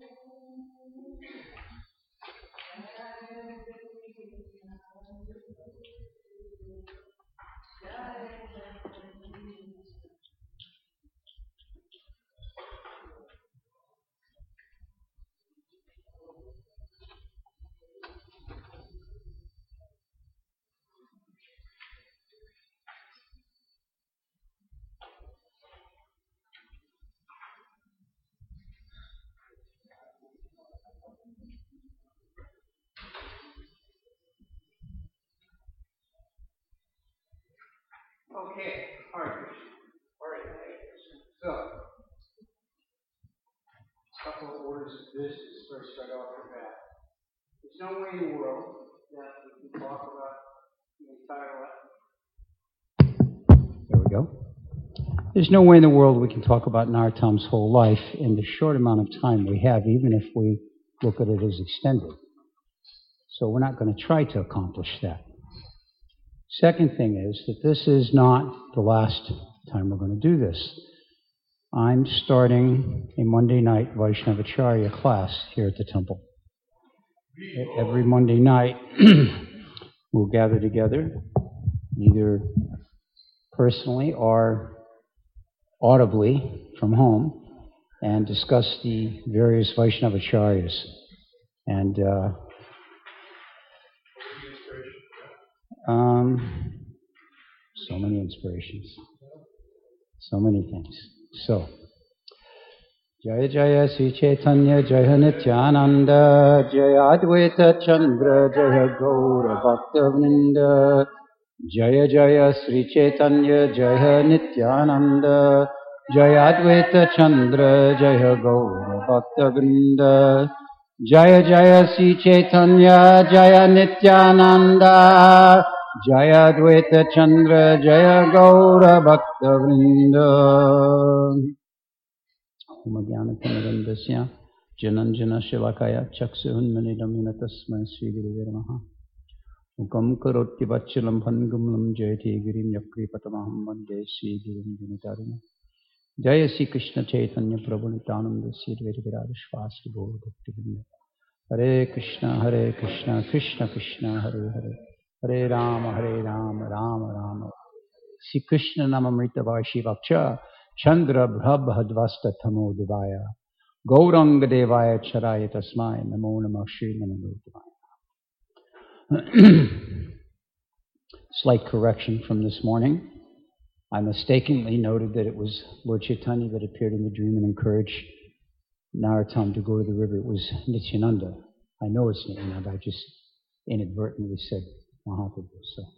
Okay, all right. So, a couple of orders of business first right off the bat. There's no way in the world that we can talk about the entire life. There we go. There's no way in the world we can talk about Narottam's whole life in the short amount of time we have, even if we look at it as extended. So we're not going to try to accomplish that. Second thing is that this is not the last time we're going to do this. I'm starting a Monday night Vaishnavacharya class here at the temple. Every Monday night, we'll gather together, either personally or audibly from home, and discuss the various Vaishnavacharyas. And so many inspirations, so many things. So, Jaya Jaya Sri Chaitanya Jaya Nityananda Jaya Advaita Chandra Jaya Gaura Bhakta-vrinda Jaya Jaya Sri Chaitanya Jaya Nityananda Jaya Advaita Chandra Jaya Gaura Bhakta-vrinda Jaya Jaya Sri Chaitanya Jaya Nityananda Jaya Advaita Chandra Jaya Gaura Bhakta-vrinda Om Jnana-timirandasya Jananjana Shilakaya Chaksuhunmanidam Yanatasmai Sri Gurave Namaha Ukam Karoti Vachalam Bhangumlam Jayati Girim Yakri Patamaham Vande Sri Girim Dinitarina Jaya Sri Krishna Chaitanya Prabhu Nityananda Sri Vedagirajashvasti Gaur Bhakti-vrinda Hare Krishna Krishna Krishna Hare Hare Hare Rama Rama Rama Sri Krishna Namamrita Varshi Vaksha Chandra Brabhadvasta Tamo Devaya Gauranga Devaya Charaya Tasmai Namo Namah Shri Namo. Slight correction from this morning. I mistakenly noted that it was Lord Chaitanya that appeared in the dream and encouraged Narottam to go to the river. It was Nityananda. I know it's Nityananda. I just inadvertently said Mahaprabhu.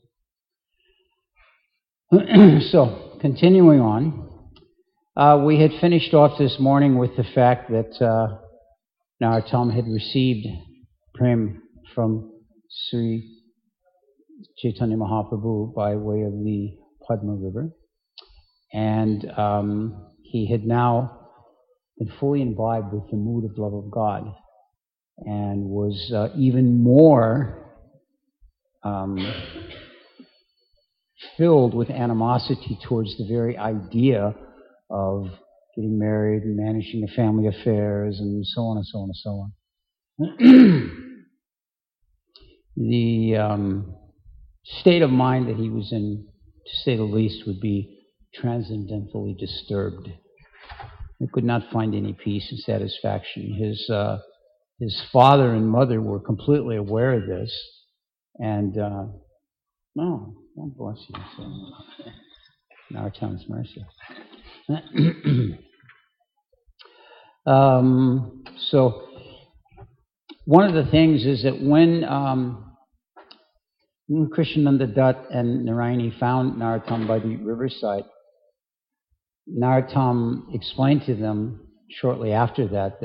So, continuing on. We had finished off this morning with the fact that Narottam had received prem from Sri Chaitanya Mahaprabhu by way of the Padma River. And he had now been fully imbibed with the mood of love of God and was even more filled with animosity towards the very idea of getting married and managing the family affairs and so on and so on and so on. The state of mind that he was in, to say the least, would be transcendentally disturbed. He could not find any peace and satisfaction. His father and mother were completely aware of this, and God bless you. So, Narottam's mercy. So one of the things is that when Krishnananda Dutt and Narayani found Narottam by the riverside, Narottam explained to them shortly after that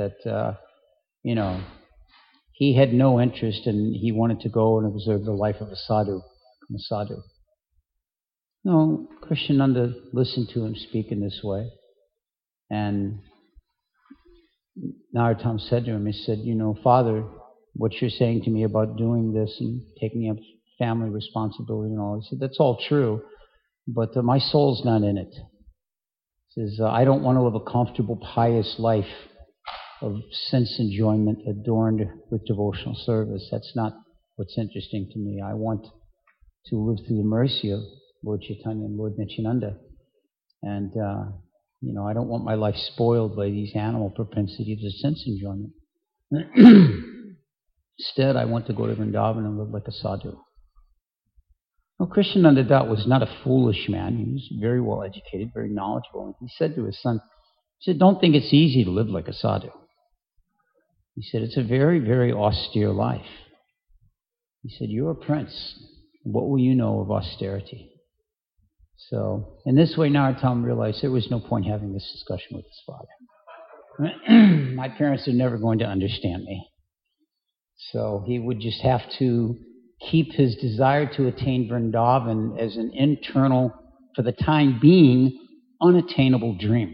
he had no interest and he wanted to go and observe the life of a sadhu, become a sadhu. No, Krishnananda listened to him speak in this way. And Narottam said to him, he said, Father, what you're saying to me about doing this and taking up family responsibility and all, he said, that's all true, but my soul's not in it. He says, I don't want to live a comfortable, pious life of sense enjoyment adorned with devotional service. That's not what's interesting to me. I want to live through the mercy of Lord Chaitanya and Lord Nityananda. And, I don't want my life spoiled by these animal propensities of sense enjoyment. Instead, I want to go to Vrindavan and live like a sadhu. Well, Krishnananda Dat was not a foolish man. He was very well educated, very knowledgeable. And he said to his son, don't think it's easy to live like a sadhu. He said, it's a very, very austere life. He said, you're a prince. What will you know of austerity? So, in this way, Narottam realized there was no point having this discussion with his father. My parents are never going to understand me. So he would just have to keep his desire to attain Vrindavan as an internal, for the time being, unattainable dream.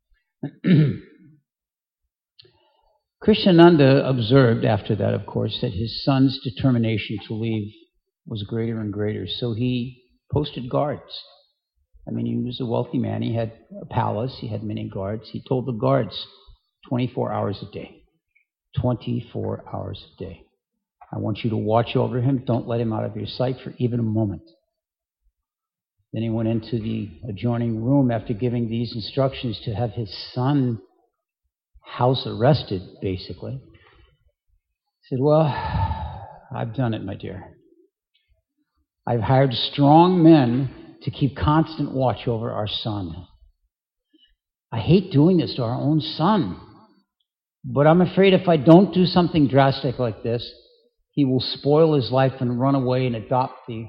Krishnananda observed after that, of course, that his son's determination to leave was greater and greater. So he posted guards. I mean, he was a wealthy man. He had a palace. He had many guards. He told the guards 24 hours a day. 24 hours a day. I want you to watch over him. Don't let him out of your sight for even a moment. Then he went into the adjoining room after giving these instructions to have his son house arrested, basically. He said, well, I've done it, my dear. I've hired strong men to keep constant watch over our son. I hate doing this to our own son, but I'm afraid if I don't do something drastic like this, he will spoil his life and run away and adopt the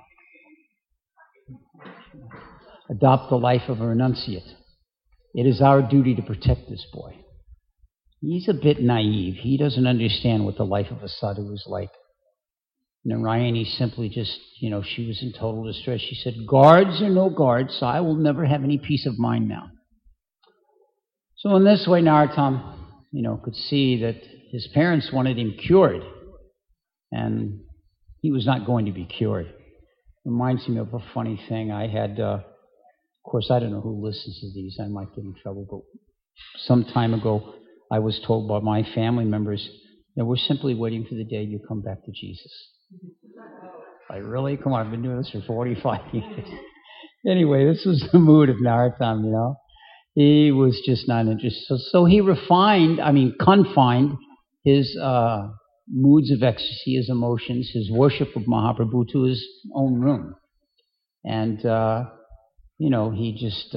life of a renunciate. It is our duty to protect this boy. He's a bit naive. He doesn't understand what the life of a sadhu is like. Narayani simply just, she was in total distress. She said, guards or no guards, I will never have any peace of mind now. So in this way, Narottam, could see that his parents wanted him cured. And he was not going to be cured. Reminds me of a funny thing. I had, of course, I don't know who listens to these. I might get in trouble. But some time ago, I was told by my family members that we're simply waiting for the day you come back to Jesus. Like, really? Come on, I've been doing this for 45 years. Anyway, this was the mood of Narottam, He was just not interested. So he confined his moods of ecstasy, his emotions, his worship of Mahaprabhu to his own room. And, he just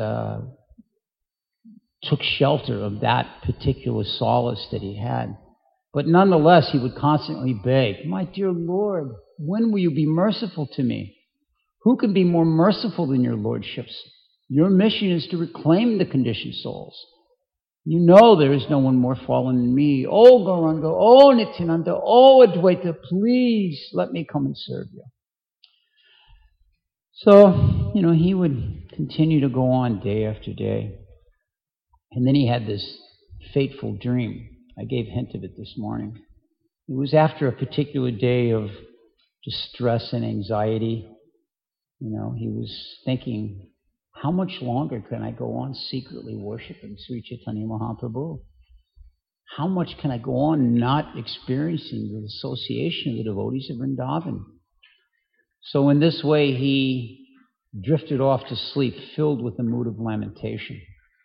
took shelter of that particular solace that he had. But nonetheless, he would constantly beg, my dear Lord, when will you be merciful to me? Who can be more merciful than your lordships? Your mission is to reclaim the conditioned souls. You know there is no one more fallen than me. Oh, Gauranga, oh, Nityananda, oh, Advaita, please let me come and serve you. So, he would continue to go on day after day. And then he had this fateful dream. I gave hint of it this morning. It was after a particular day of distress and anxiety. He was thinking, how much longer can I go on secretly worshiping Sri Chaitanya Mahaprabhu? How much can I go on not experiencing the association of the devotees of Vrindavan? So in this way, he drifted off to sleep, filled with a mood of lamentation.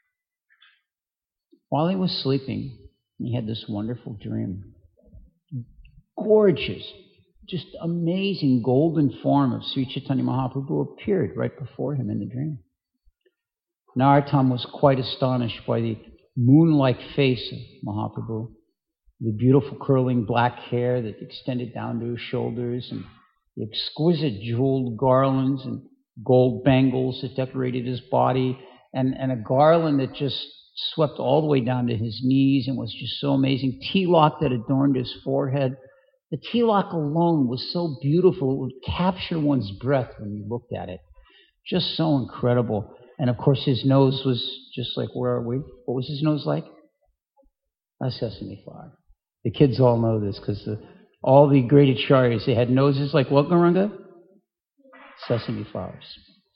While he was sleeping, he had this wonderful dream. Gorgeous, just amazing golden form of Sri Chaitanya Mahaprabhu appeared right before him in the dream. Narottam was quite astonished by the moon-like face of Mahaprabhu, the beautiful curling black hair that extended down to his shoulders, and the exquisite jeweled garlands and gold bangles that decorated his body, and a garland that just swept all the way down to his knees and was just so amazing. Tilak that adorned his forehead. The tilak alone was so beautiful, it would capture one's breath when you looked at it. Just so incredible. And of course, his nose was just like, where are we? What was his nose like? A sesame flower. The kids all know this because all the great acharyas, they had noses like what, Gauranga? Sesame flowers.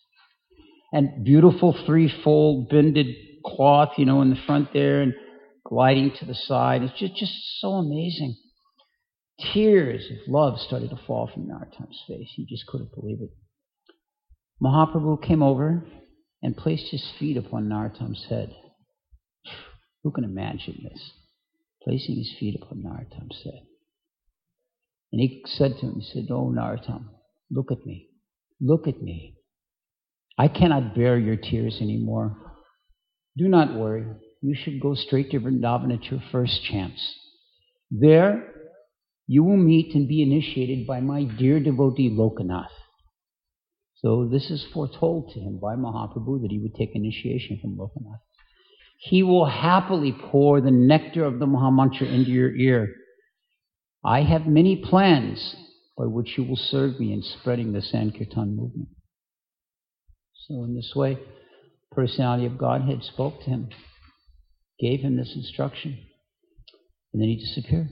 And beautiful threefold bended cloth, in the front there, and gliding to the side. It's just so amazing. Tears of love started to fall from Narottam's face. He just couldn't believe it. Mahaprabhu came over and placed his feet upon Narottam's head. Who can imagine this? Placing his feet upon Narottam's head. And he said to him, he said, "Oh, Narottam, look at me. Look at me. I cannot bear your tears anymore. Do not worry. You should go straight to Vrindavan at your first chance. There, you will meet and be initiated by my dear devotee Lokanath." So this is foretold to him by Mahaprabhu that he would take initiation from Lokanath. "He will happily pour the nectar of the Mahamantra into your ear. I have many plans by which you will serve me in spreading the Sankirtan movement." So in this way, personality of Godhead spoke to him, gave him this instruction, and then he disappeared.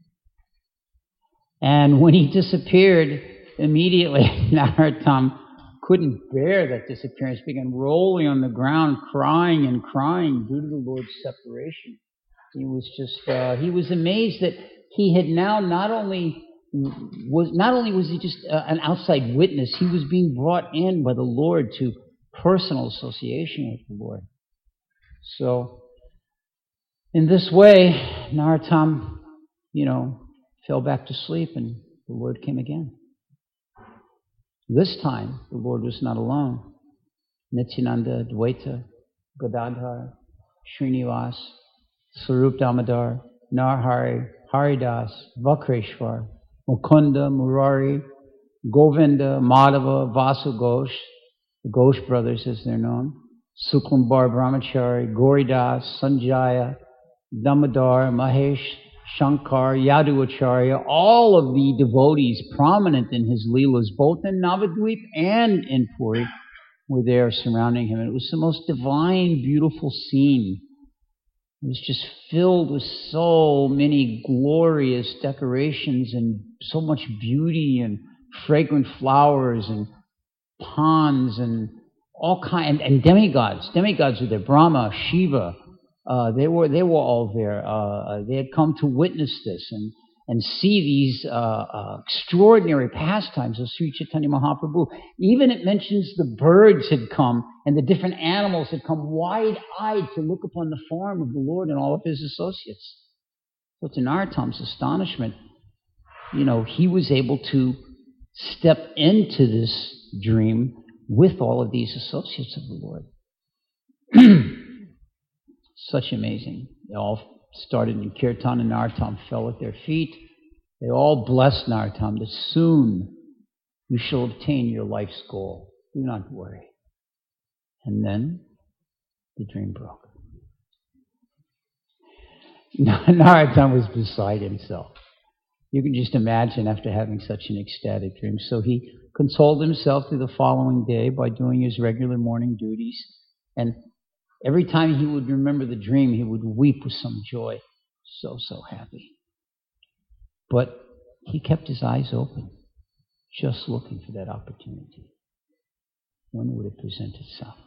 And when he disappeared, immediately Narottam couldn't bear that disappearance, began rolling on the ground, crying and crying due to the Lord's separation. He was amazed that he had now not only was he just an outside witness, he was being brought in by the Lord to personal association with the Lord. So, in this way, Narottam, fell back to sleep, and the Lord came again. This time, the Lord was not alone. Nityananda, Dvaita, Gadadhar, Srinivas, Sarup Damodar, Narhari, Haridas, Vakreshwar, Mukunda, Murari, Govinda, Madhava, Vasu Ghosh, the Ghosh brothers as they're known, Suklambar Brahmachari, Gauridas, Sanjaya, Damodar, Mahesh, Shankar, Yaduacharya, all of the devotees prominent in his Leelas, both in Navadvip and in Puri, were there surrounding him. And it was the most divine, beautiful scene. It was just filled with so many glorious decorations and so much beauty and fragrant flowers and ponds and all kinds, and demigods. Demigods were there. Brahma, Shiva, they were all there. They had come to witness this and see these extraordinary pastimes of Sri Chaitanya Mahaprabhu. Even it mentions the birds had come and the different animals had come wide-eyed to look upon the form of the Lord and all of his associates. So to Narottam's astonishment, he was able to step into this dream with all of these associates of the Lord. Such amazing. They all started in Kirtan, and Narottam fell at their feet. They all blessed Narottam that soon you shall obtain your life's goal. Do not worry. And then the dream broke. Narottam was beside himself. You can just imagine after having such an ecstatic dream. So he consoled himself through the following day by doing his regular morning duties. And every time he would remember the dream, he would weep with some joy. So happy. But he kept his eyes open, just looking for that opportunity. When would it present itself?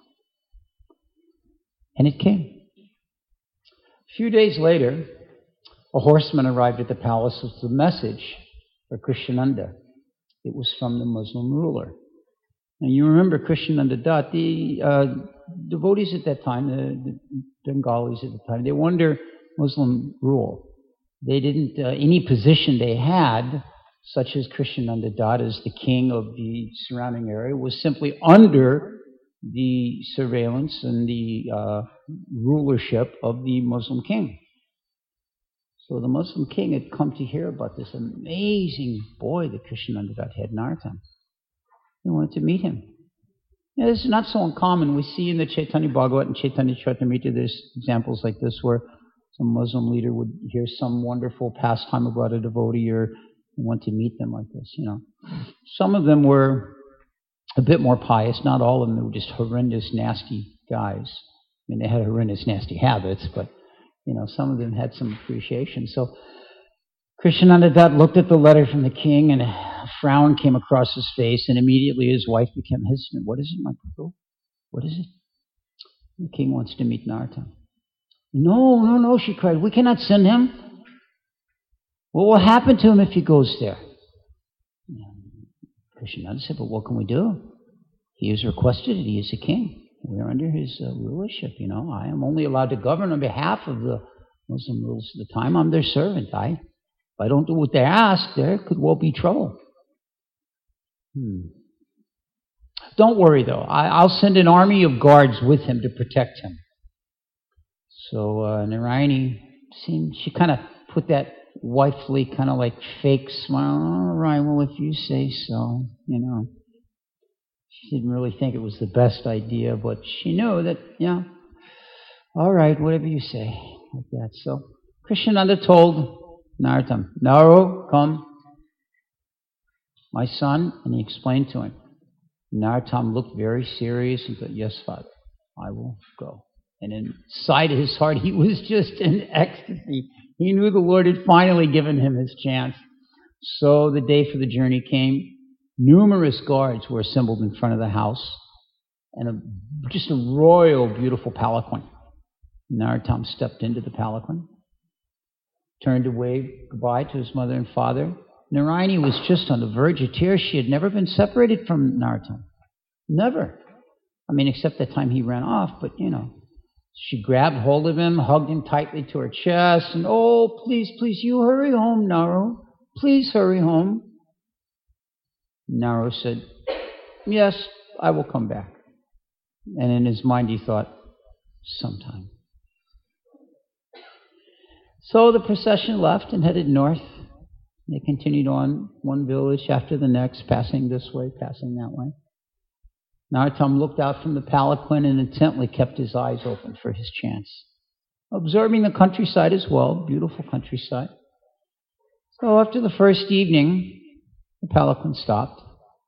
And it came. A few days later, a horseman arrived at the palace with a message for Krishnananda. It was from the Muslim ruler. And you remember Krishnananda Dutt, the devotees at that time, the Bengalis at the time, they were under Muslim rule. They didn't, any position they had, such as Krishnananda Dutt as the king of the surrounding area, was simply under the surveillance and the rulership of the Muslim king. So the Muslim king had come to hear about this amazing boy that Krishnananda Dutt had, Narottam. He wanted to meet him. This is not so uncommon. We see in the Chaitanya Bhagavat and Chaitanya Charitamrita, there's examples like this where some Muslim leader would hear some wonderful pastime about a devotee or want to meet them like this, Some of them were a bit more pious. Not all of them. They were just horrendous, nasty guys. I mean, they had horrendous, nasty habits, but, some of them had some appreciation. So Krishnananda Dutt looked at the letter from the king, and a frown came across his face, and immediately his wife became hesitant. "What is it, my Prabhu? What is it?" The king wants to meet Narottam. No, no, no, she cried. We cannot send him. What will happen to him if he goes there? Krishnananda said, but what can we do? He has requested it. He is a king. We are under his rulership, I am only allowed to govern on behalf of the Muslim rulers at the time. I'm their servant. If I don't do what they ask, there could well be trouble. Don't worry, though. I'll send an army of guards with him to protect him. So Narayani she kind of put that wifely kind of like fake smile. All right, well, if you say so, She didn't really think it was the best idea, but she knew that, all right, whatever you say, like that. So Krishnananda told Narottam, Naro, come, my son, and he explained to him. Narottam looked very serious and said, yes, Father, I will go. And inside his heart, he was just in ecstasy. He knew the Lord had finally given him his chance. So the day for the journey came. Numerous guards were assembled in front of the house, and just a royal, beautiful palanquin. Narottam stepped into the palanquin, turned to wave goodbye to his mother and father. Narayani was just on the verge of tears. She had never been separated from Narottam. Never. Except that time he ran off, but, She grabbed hold of him, hugged him tightly to her chest, and, oh, please, please, you hurry home, Naro. Please hurry home. Naro said, yes, I will come back. And in his mind he thought, sometime. So the procession left and headed north. They continued on, one village after the next, passing this way, passing that way. Narottam looked out from the palanquin and intently kept his eyes open for his chance, observing the countryside as well, beautiful countryside. So after the first evening, the palanquin stopped.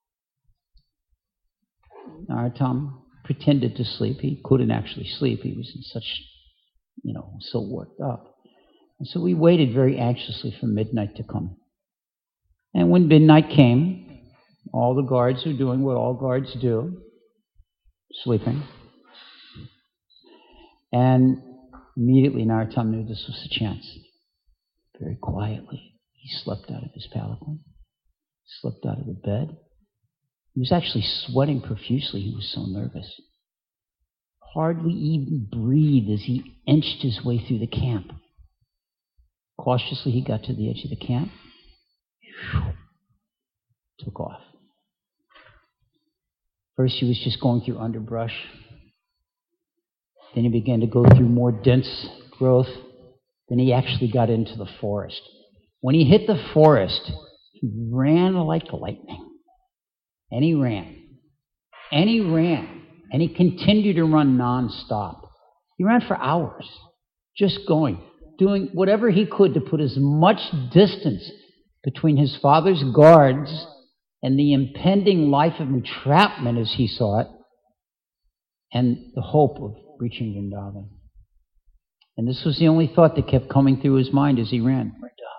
Narottam pretended to sleep. He couldn't actually sleep. He was in such, so worked up. And so we waited very anxiously for midnight to come. And when midnight came, all the guards were doing what all guards do, sleeping. And immediately Narottam knew this was the chance. Very quietly, he slipped out of his palanquin, slipped out of the bed. He was actually sweating profusely. He was so nervous. Hardly even breathed as he inched his way through the camp. Cautiously, he got to the edge of the camp. Took off. First, he was just going through underbrush. Then he began to go through more dense growth. Then he actually got into the forest. When he hit the forest, he ran like lightning. And he ran. And he ran. And he continued to run nonstop. He ran for hours, just going, doing whatever he could to put as much distance between his father's guards and the impending life of entrapment as he saw it, and the hope of reaching Vrindavan. And this was the only thought that kept coming through his mind as he ran.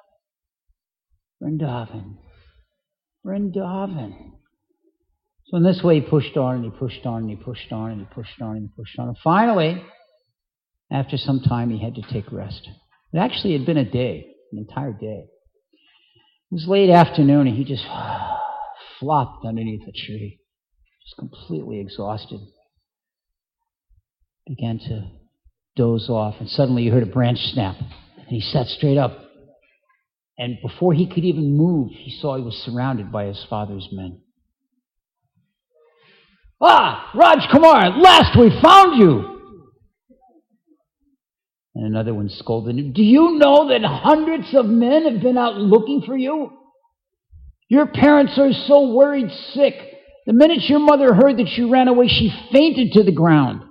Vrindavan. Vrindavan. So in this way he pushed on and he pushed on and he pushed on and he pushed on and he pushed on. And finally, after some time, he had to take rest. It actually had been a day, an entire day. It was late afternoon and he just flopped underneath a tree, just completely exhausted. Began to doze off, and suddenly he heard a branch snap, and he sat straight up. And before he could even move, he saw he was surrounded by his father's men. Ah, Raj Kumar, at last we found you! And another one scolded him, do you know that hundreds of men have been out looking for you? Your parents are so worried sick. The minute your mother heard that you ran away, she fainted to the ground.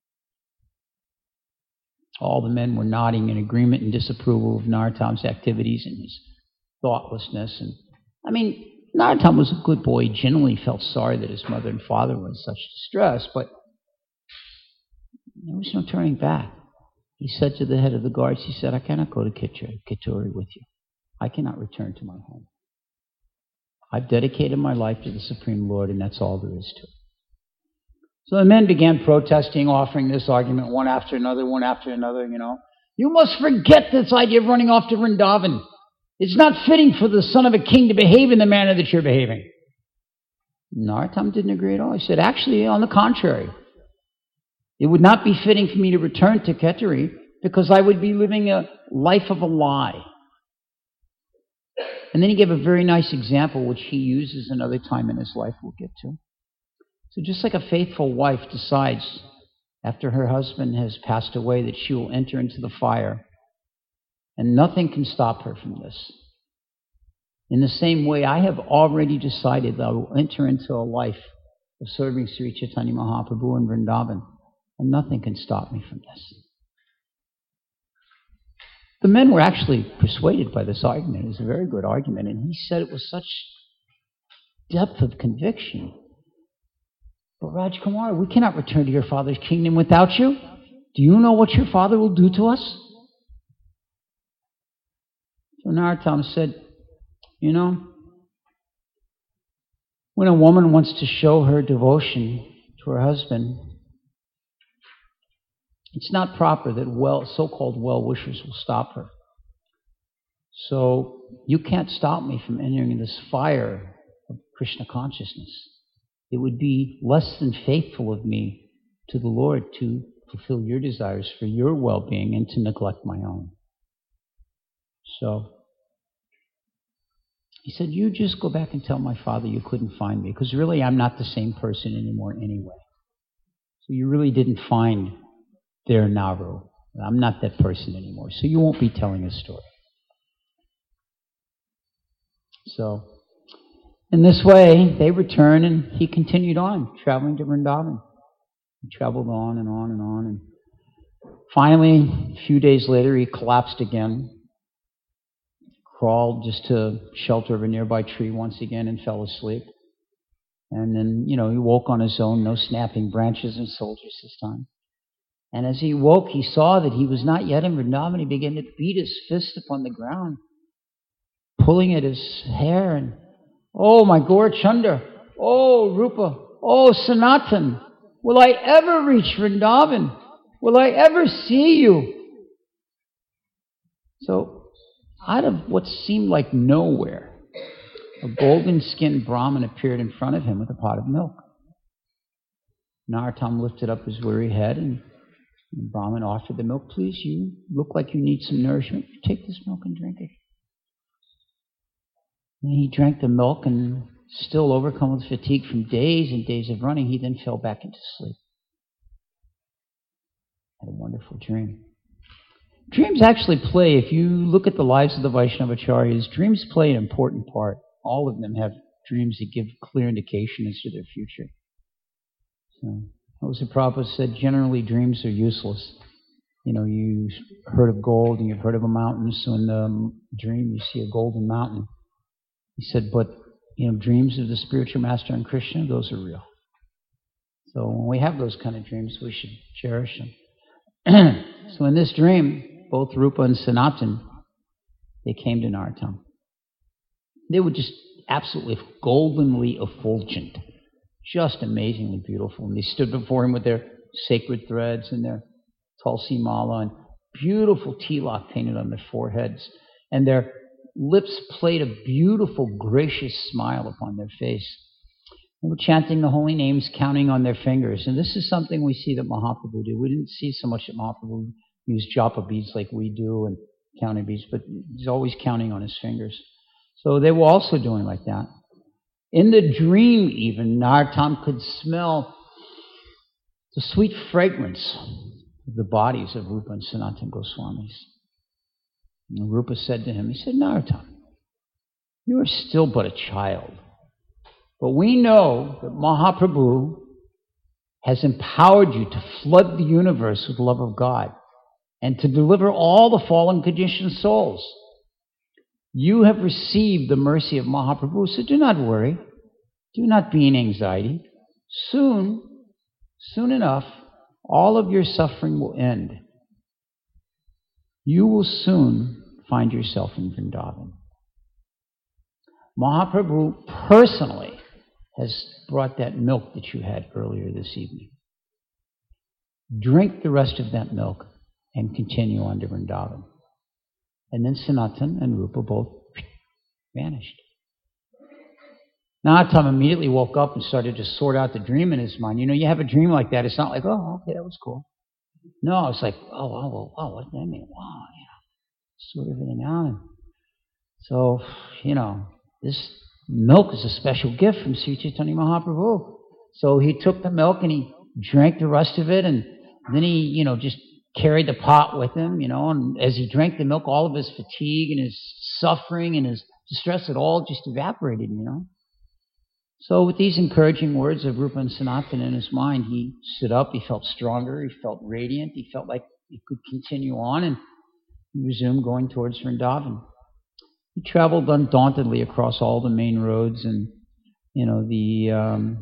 All the men were nodding in agreement and disapproval of Narottam's activities and his thoughtlessness. And Narottam was a good boy. He genuinely felt sorry that his mother and father were in such distress, but there was no turning back. He said to the head of the guards, he said, I cannot go to Kittur with you. I cannot return to my home. I've dedicated my life to the Supreme Lord, and that's all there is to it. So the men began protesting, offering this argument one after another, You must forget this idea of running off to Vrindavan. It's not fitting for the son of a king to behave in the manner that you're behaving. Narottam didn't agree at all. He said, actually, on the contrary, it would not be fitting for me to return to Ketari because I would be living a life of a lie. And then he gave a very nice example, which he uses another time in his life we'll get to. So just like a faithful wife decides after her husband has passed away that she will enter into the fire, and nothing can stop her from this. In the same way, I have already decided that I will enter into a life of serving Sri Chaitanya Mahaprabhu in Vrindavan, and nothing can stop me from this. The men were actually persuaded by this argument. It was a very good argument, and he said it with such depth of conviction. But Rajkumar, we cannot return to your father's kingdom without you. Do you know what your father will do to us? So Narottam said, when a woman wants to show her devotion to her husband, it's not proper that so-called well-wishers will stop her. So you can't stop me from entering this fire of Krishna consciousness. It would be less than faithful of me to the Lord to fulfill your desires for your well-being and to neglect my own. So he said, you just go back and tell my father you couldn't find me, because really I'm not the same person anymore anyway. So you really didn't find their Naru. I'm not that person anymore. So you won't be telling a story. So in this way, they returned, and he continued on, traveling to Vrindavan. He traveled on and on and on. And finally, a few days later, he collapsed again, crawled just to shelter of a nearby tree once again and fell asleep. And then, he woke on his own, no snapping branches and soldiers this time. And as he woke, he saw that he was not yet in Vrindavan. He began to beat his fist upon the ground, pulling at his hair, and, oh, my Gaura Chanda, oh, Rupa, oh, Sanatan, will I ever reach Vrindavan? Will I ever see you? So, out of what seemed like nowhere, a golden-skinned Brahmin appeared in front of him with a pot of milk. Narottam lifted up his weary head, and the Brahmin offered the milk. Please, you look like you need some nourishment. Take this milk and drink it. And he drank the milk, and still overcome with fatigue from days and days of running, he then fell back into sleep. Had a wonderful dream. Dreams actually play, if you look at the lives of the Vaishnavacharyas, dreams play an important part. All of them have dreams that give clear indication as to their future. So, Joseph Prabhupada said, generally dreams are useless. You've heard of gold and you've heard of a mountain, so in the dream you see a golden mountain. He said, but, dreams of the spiritual master and Krishna, those are real. So when we have those kind of dreams, we should cherish them. So in this dream, both Rupa and Sanatan, they came to Narottam. They were just absolutely goldenly effulgent, just amazingly beautiful. And they stood before him with their sacred threads and their tulsi mala and beautiful tilak painted on their foreheads. And their lips played a beautiful, gracious smile upon their face. They were chanting the holy names, counting on their fingers. And this is something we see that Mahaprabhu did. We didn't see so much that Mahaprabhu used japa beads like we do and counting beads, but he's always counting on his fingers. So they were also doing like that. In the dream even, Narottam could smell the sweet fragrance of the bodies of Rupa and Sanatan Goswamis. And Rupa said to him, he said, Narottam, you are still but a child. But we know that Mahaprabhu has empowered you to flood the universe with the love of God and to deliver all the fallen conditioned souls. You have received the mercy of Mahaprabhu, so do not worry. Do not be in anxiety. Soon enough, all of your suffering will end. You will soon find yourself in Vrindavan. Mahaprabhu personally has brought that milk that you had earlier this evening. drink the rest of that milk, and continue on to Vrindavan. And then Sanatan and Rupa both vanished. Narottam immediately woke up and started to sort out the dream in his mind. You have a dream like that, it's not like, oh, okay, that was cool. No, it's like, oh, what did that mean? Wow, sort everything out. And so, this milk is a special gift from Sri Chaitanya Mahaprabhu. So he took the milk and he drank the rest of it, and then he, just carried the pot with him, and as he drank the milk, all of his fatigue and his suffering and his distress, it all just evaporated, So with these encouraging words of Rupa and Sanatan in his mind, he stood up, he felt stronger, he felt radiant, he felt like he could continue on, and he resumed going towards Vrindavan. He traveled undauntedly across all the main roads, and, the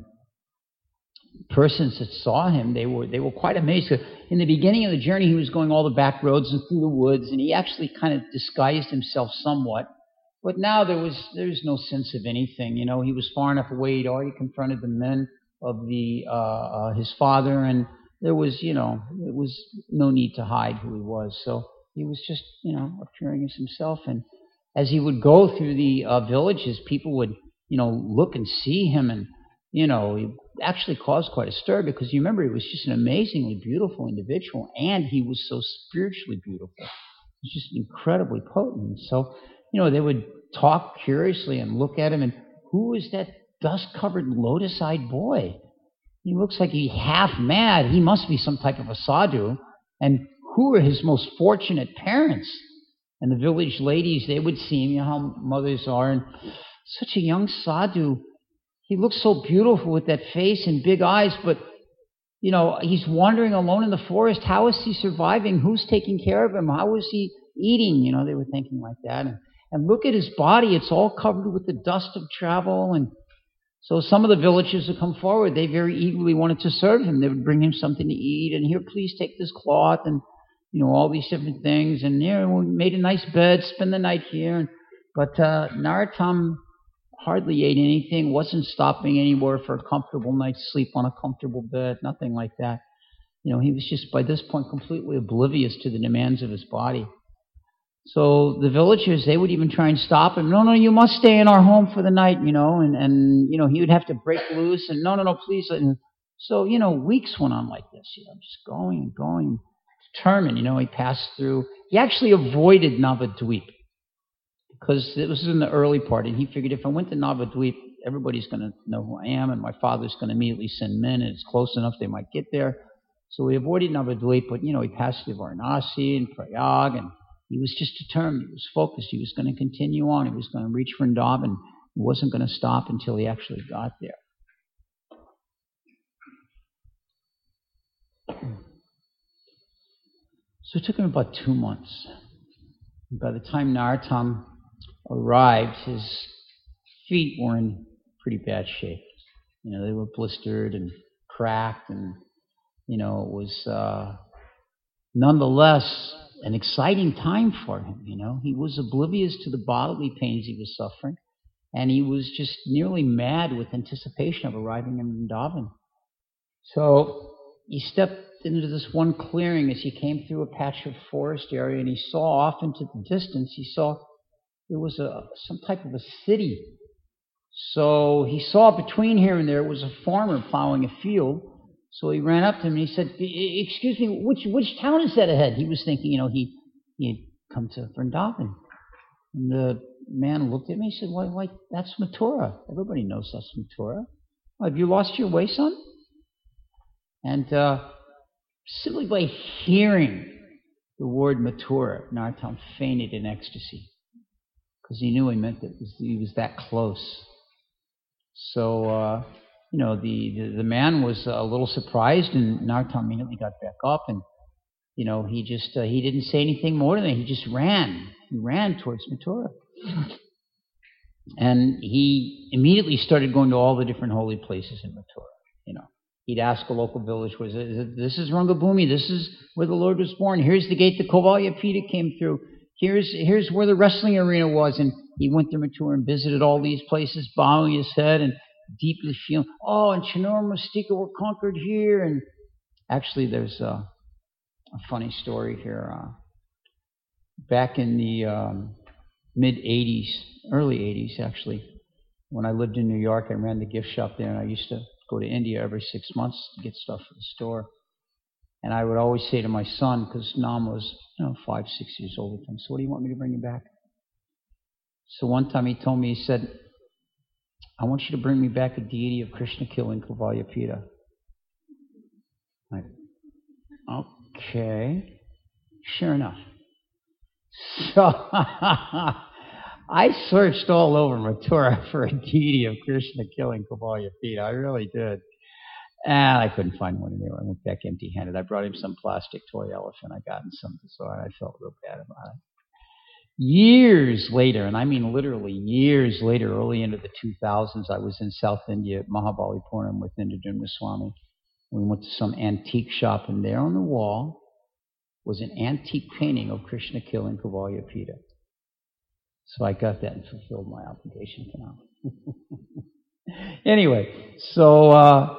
persons that saw him, they were quite amazed. In the beginning of the journey, he was going all the back roads and through the woods, and he actually kind of disguised himself somewhat. But now there's no sense of anything. He was far enough away. He'd already confronted the men of his father, and there was, it was no need to hide who he was. So he was just, appearing as himself. And as he would go through the villages, people would, look and see him, and he actually caused quite a stir, because you remember he was just an amazingly beautiful individual, and he was so spiritually beautiful. He was just incredibly potent. So, they would talk curiously and look at him, and who is that dust-covered, lotus-eyed boy? He looks like he's half mad. He must be some type of a sadhu. And who are his most fortunate parents? And the village ladies, they would see him, how mothers are, and such a young sadhu. He looks so beautiful with that face and big eyes, but, he's wandering alone in the forest. How is he surviving? Who's taking care of him? How is he eating? They were thinking like that. And look at his body. It's all covered with the dust of travel. And so some of the villagers would come forward. They very eagerly wanted to serve him. They would bring him something to eat. And here, please take this cloth, and, all these different things. And here, we made a nice bed, spend the night here. But Narottam hardly ate anything, wasn't stopping anywhere for a comfortable night's sleep on a comfortable bed, nothing like that. He was just, by this point, completely oblivious to the demands of his body. So the villagers, they would even try and stop him. No, you must stay in our home for the night, and he would have to break loose, and no, please. And so, weeks went on like this, just going and going, determined. He passed through. He actually avoided Navadvip, because it was in the early part, and he figured, if I went to Navadvip, everybody's going to know who I am, and my father's going to immediately send men, and it's close enough they might get there. So he avoided Navadvip, but, he passed through Varanasi and Prayag, and he was just determined. He was focused. He was going to continue on. He was going to reach Vrindavan. He wasn't going to stop until he actually got there. So it took him about 2 months. By the time Narottam arrived, his feet were in pretty bad shape. They were blistered and cracked, and, it was nonetheless an exciting time for him. He was oblivious to the bodily pains he was suffering, and he was just nearly mad with anticipation of arriving in Vrindavan. So he stepped into this one clearing as he came through a patch of forest area, and he saw off into the distance, he saw there was some type of a city. So he saw between here and there was a farmer plowing a field. So he ran up to him and he said, "Excuse me, which town is that ahead?" He was thinking, he had come to Vrindavan. And the man looked at me and said, Why, that's Mathura. Everybody knows that's Mathura. Have you lost your way, son? And simply by hearing the word Mathura, Narottam fainted in ecstasy, because he knew he meant that he was that close. So, the man was a little surprised, and Narottam immediately got back up, and, he didn't say anything more than that. He just ran. He ran towards Mathura. And he immediately started going to all the different holy places in Mathura. He'd ask a local village, this is Rangabhumi, this is where the Lord was born. Here's the gate the Kovalyapita came through. Here's where the wrestling arena was. And he went to Mathura and visited all these places, bowing his head and deeply feeling, and Chinur and Mustika were conquered here. And Actually, there's a funny story here. Back in the mid-'80s, early '80s actually, when I lived in New York, I ran the gift shop there, and I used to go to India every 6 months to get stuff for the store. And I would always say to my son, because Nam was 5, 6 years old at the time, so what do you want me to bring you back? So one time he told me, he said, I want you to bring me back a deity of Krishna killing Kavalyapita. Like, okay, sure enough. So I searched all over Mathura for a deity of Krishna killing Kavalyapita. I really did. And I couldn't find one anywhere. I went back empty-handed. I brought him some plastic toy elephant I got in some bazaar, and I felt real bad about it. Years later, and I mean literally years later, early into the 2000s, I was in South India at Mahabalipuram with Indradumna Swami. We went to some antique shop, and there on the wall was an antique painting of Krishna killing Kavalyapita. So I got that and fulfilled my obligation to Nam. Anyway, so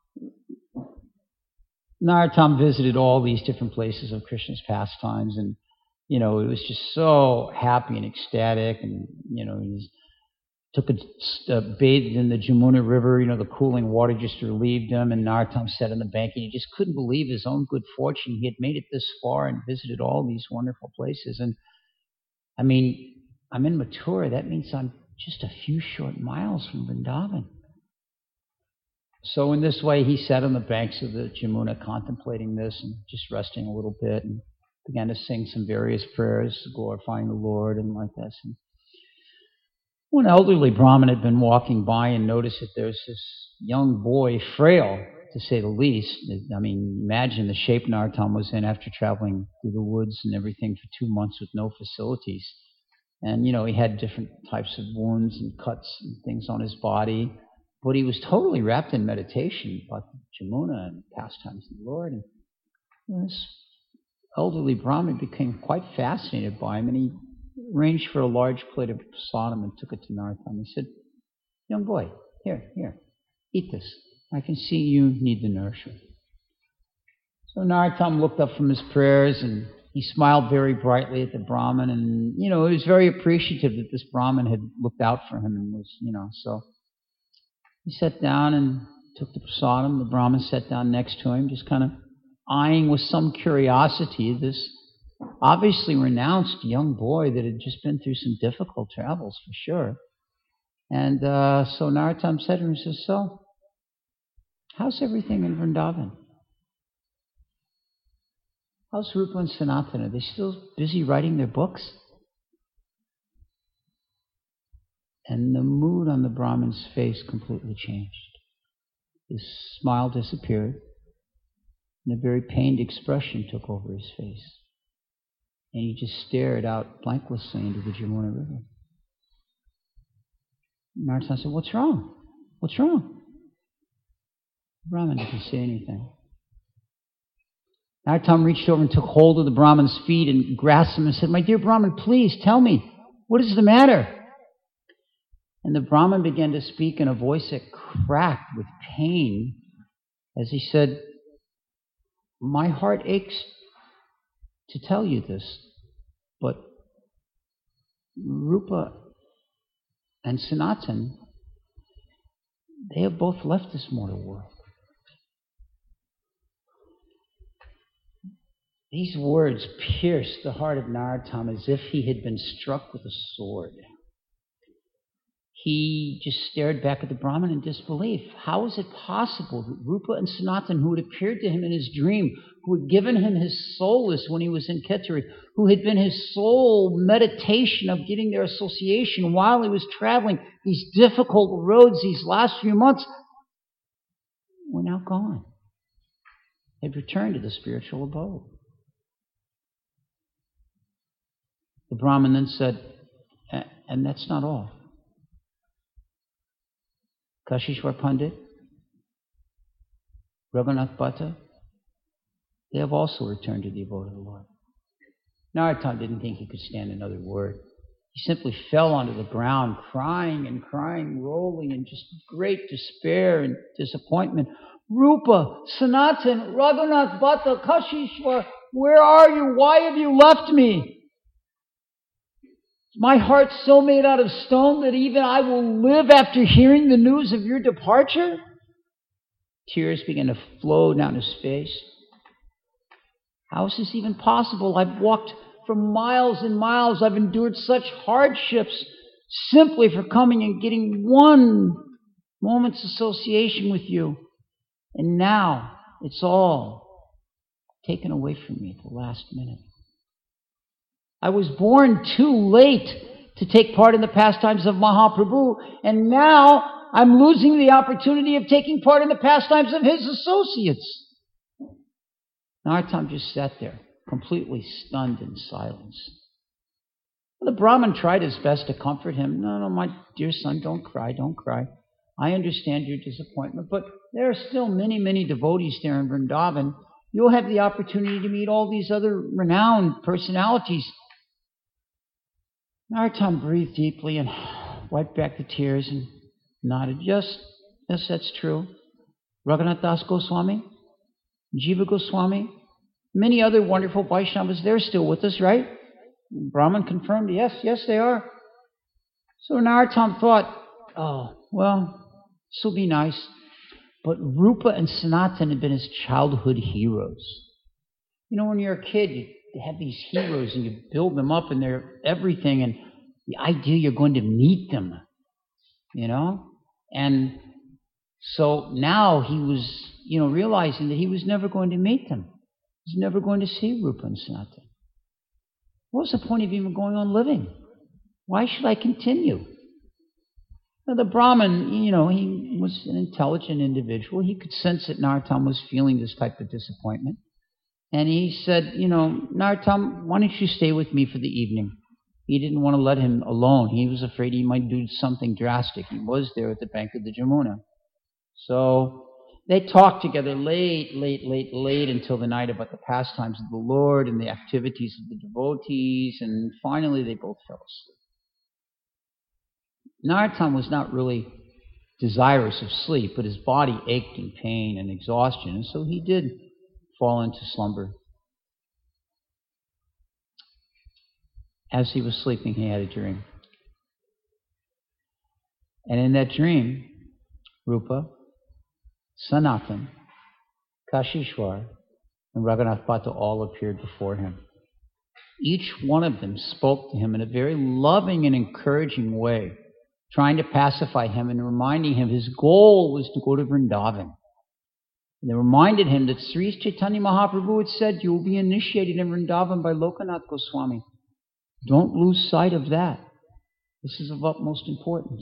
Narottam visited all these different places of Krishna's pastimes, and it was just so happy and ecstatic, and he bathed in the Jamuna River, the cooling water just relieved him, and Narottam sat on the bank, and he just couldn't believe his own good fortune. He had made it this far and visited all these wonderful places. And I mean, I'm in Mathura. That means I'm just a few short miles from Vrindavan. So in this way, he sat on the banks of the Jamuna contemplating this and just resting a little bit, and began to sing some various prayers glorifying the Lord and like this. And one elderly Brahmin had been walking by and noticed that there's this young boy, frail to say the least. I mean, imagine the shape Narottam was in after traveling through the woods and everything for 2 months with no facilities. And, he had different types of wounds and cuts and things on his body. But he was totally wrapped in meditation about the Jamuna and pastimes of the Lord. And this elderly Brahmin became quite fascinated by him, and he arranged for a large plate of prasadam and took it to Narottam. He said, young boy, here, eat this. I can see you need the nourishment. So Narottam looked up from his prayers, and he smiled very brightly at the Brahmin, and, he was very appreciative that this Brahmin had looked out for him and was, so he sat down and took the prasadam. The Brahmin sat down next to him, just kind of eyeing with some curiosity this obviously renounced young boy that had just been through some difficult travels for sure. And so Narottam said to him, he says, so, how's everything in Vrindavan? How's Rupa and Sanatana? Are they still busy writing their books? And the mood on the Brahmin's face completely changed. His smile disappeared, and a very pained expression took over his face. And he just stared out blanklessly into the Jamuna River. Narottam said, what's wrong? What's wrong? The Brahmin didn't say anything. Narottam reached over and took hold of the Brahmin's feet and grasped him and said, my dear Brahmin, please tell me, what is the matter? And the Brahmin began to speak in a voice that cracked with pain as he said, my heart aches to tell you this, but Rupa and Sanatan, they have both left this mortal world. These words pierced the heart of Narottam as if he had been struck with a sword. He just stared back at the Brahmin in disbelief. How is it possible that Rupa and Sanatan, who had appeared to him in his dream, who had given him his solace when he was in Ketari, who had been his sole meditation of getting their association while he was traveling these difficult roads these last few months, were now gone. They'd returned to the spiritual abode. The Brahmin then said, and that's not all. Kashishwar Pandit, Raghunath Bhatta, they have also returned to the abode of the Lord. Narottam didn't think he could stand another word. He simply fell onto the ground, crying and crying, rolling in just great despair and disappointment. Rupa, Sanatan, Raghunath Bhatta, Kashishwar, where are you? Why have you left me? My heart's so made out of stone that even I will live after hearing the news of your departure? Tears began to flow down his face. How is this even possible? I've walked for miles and miles. I've endured such hardships simply for coming and getting one moment's association with you. And now it's all taken away from me at the last minute. I was born too late to take part in the pastimes of Mahaprabhu, and now I'm losing the opportunity of taking part in the pastimes of his associates. Narottam just sat there, completely stunned in silence. The Brahmin tried his best to comfort him. No, my dear son, don't cry, don't cry. I understand your disappointment, but there are still many, many devotees there in Vrindavan. You'll have the opportunity to meet all these other renowned personalities. Narottam breathed deeply and wiped back the tears and nodded. Yes, that's true. Raghunath Das Goswami, Jiva Goswami, many other wonderful Vaishnavas, they're still with us, right? Brahman confirmed, yes, they are. So Narottam thought, oh, well, this will be nice. But Rupa and Sanatan had been his childhood heroes. You know, when you're a kid, you have these heroes and you build them up and they're everything, and the idea you're going to meet them, you know? And so now he was, realizing that he was never going to meet them. He was never going to see Rupa and Sanatan. What was the point of even going on living? Why should I continue? Now, the Brahmin, he was an intelligent individual. He could sense that Narottam was feeling this type of disappointment. And he said, Narottam, why don't you stay with me for the evening? He didn't want to let him alone. He was afraid he might do something drastic. He was there at the bank of the Jamuna. So they talked together late until the night about the pastimes of the Lord and the activities of the devotees, and finally they both fell asleep. Narottam was not really desirous of sleep, but his body ached in pain and exhaustion, and so he did fall into slumber. As he was sleeping, he had a dream. And in that dream, Rupa, Sanatan, Kashishwar, and Raghunath Bhatta all appeared before him. Each one of them spoke to him in a very loving and encouraging way, trying to pacify him and reminding him his goal was to go to Vrindavan. And they reminded him that Sri Chaitanya Mahaprabhu had said, you will be initiated in Vrindavan by Lokanath Goswami. Don't lose sight of that. This is of utmost importance.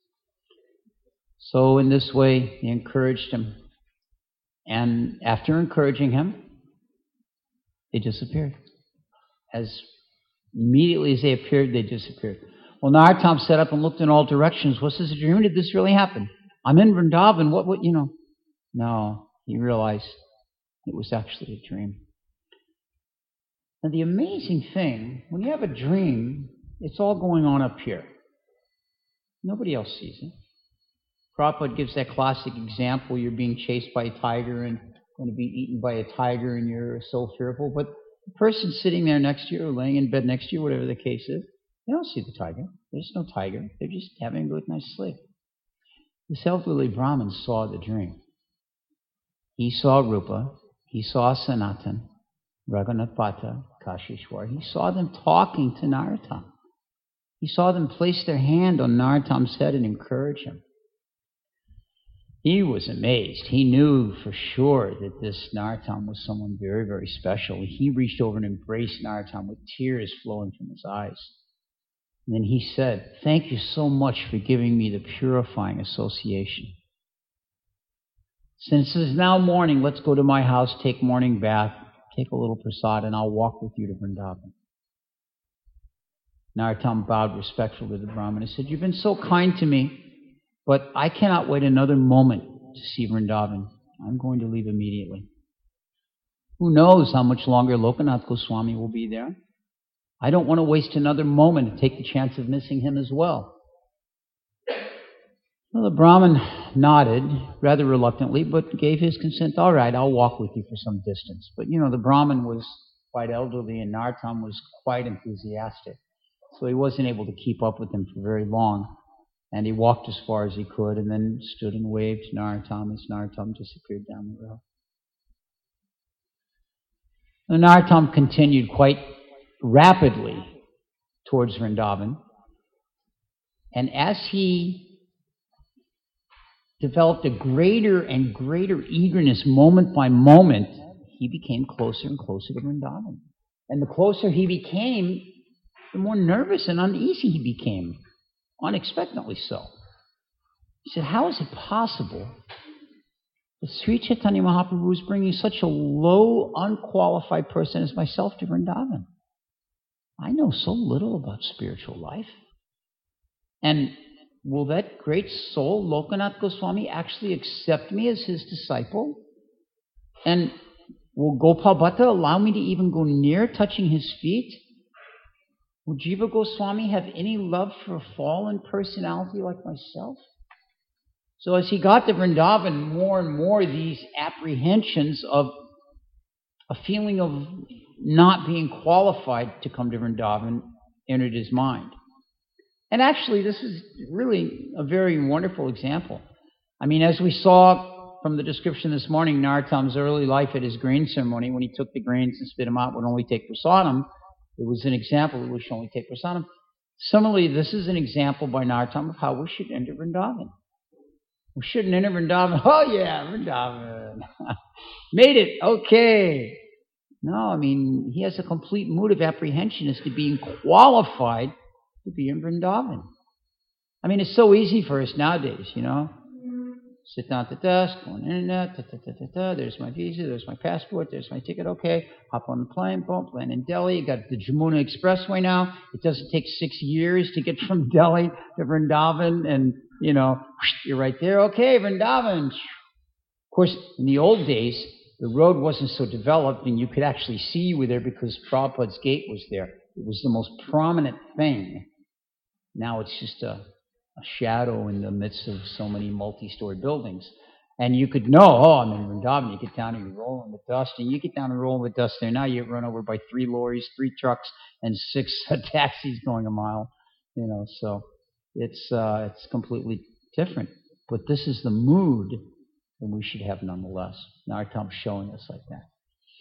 So in this way, he encouraged him. And after encouraging him, they disappeared. As immediately as they appeared, they disappeared. Well, Narottam sat up and looked in all directions. Was this a dream? Did this really happen? I'm in Vrindavan. What? No, he realized it was actually a dream. Now, the amazing thing, when you have a dream, it's all going on up here. Nobody else sees it. Prabhupada gives that classic example. You're being chased by a tiger and going to be eaten by a tiger, and you're so fearful. But the person sitting there next to you or laying in bed next to you, whatever the case is, they don't see the tiger. There's no tiger. They're just having a good night's sleep. This elderly Brahmin saw the dream. He saw Rupa. He saw Sanatan, Raghunath Bhatta, Kashishwar. He saw them talking to Narottam. He saw them place their hand on Narottam's head and encourage him. He was amazed. He knew for sure that this Narottam was someone very, very special. He reached over and embraced Narottam with tears flowing from his eyes. And then he said, thank you so much for giving me the purifying association. Since it is now morning, let's go to my house, take morning bath, take a little prasad, and I'll walk with you to Vrindavan. Narottam bowed respectfully to the Brahmin and said, you've been so kind to me, but I cannot wait another moment to see Vrindavan. I'm going to leave immediately. Who knows how much longer Lokanath Goswami will be there? I don't want to waste another moment to take the chance of missing him as well. Well, the Brahmin nodded rather reluctantly, but gave his consent. All right, I'll walk with you for some distance. But, the Brahmin was quite elderly, and Narottam was quite enthusiastic. So he wasn't able to keep up with him for very long. And he walked as far as he could and then stood and waved to Narottam as Narottam disappeared down the road. And Narottam continued quite rapidly towards Vrindavan. And as he developed a greater and greater eagerness moment by moment, he became closer and closer to Vrindavan. And the closer he became, the more nervous and uneasy he became, unexpectedly so. He said, how is it possible that Sri Chaitanya Mahaprabhu is bringing such a low, unqualified person as myself to Vrindavan? I know so little about spiritual life. And will that great soul, Lokanath Goswami, actually accept me as his disciple? And will Gopal Bhatta allow me to even go near touching his feet? Will Jiva Goswami have any love for a fallen personality like myself? So as he got to Vrindavan, more and more these apprehensions of a feeling of not being qualified to come to Vrindavan entered his mind. And actually, this is really a very wonderful example. I mean, as we saw from the description this morning, Narottam's early life at his grain ceremony, when he took the grains and spit them out, would only take prasadam. It was an example that we should only take prasadam. Similarly, this is an example by Narottam of how we should enter Vrindavan. We shouldn't enter Vrindavan. Oh yeah, Vrindavan. Made it. Okay. No, I mean, he has a complete mood of apprehension as to being qualified to be in Vrindavan. I mean, it's so easy for us nowadays, Sit down at the desk, go on the internet, there's my visa, there's my passport, there's my ticket, okay. Hop on the plane, boom, land in Delhi. You got the Jamuna Expressway now. It doesn't take 6 years to get from Delhi to Vrindavan, and, you're right there. Okay, Vrindavan. Of course, in the old days, the road wasn't so developed, and you could actually see you were there because Prabhupada's gate was there. It was the most prominent thing. Now it's just a shadow in the midst of so many multi-story buildings. And you could know, I'm in Vrindavan. You get down and you roll in the dust, and you get down and roll in the dust there. Now you get run over by 3 lorries, 3 trucks, and 6 taxis going a mile. So it's completely different. But this is the mood that we should have nonetheless. Narottam's showing us like that.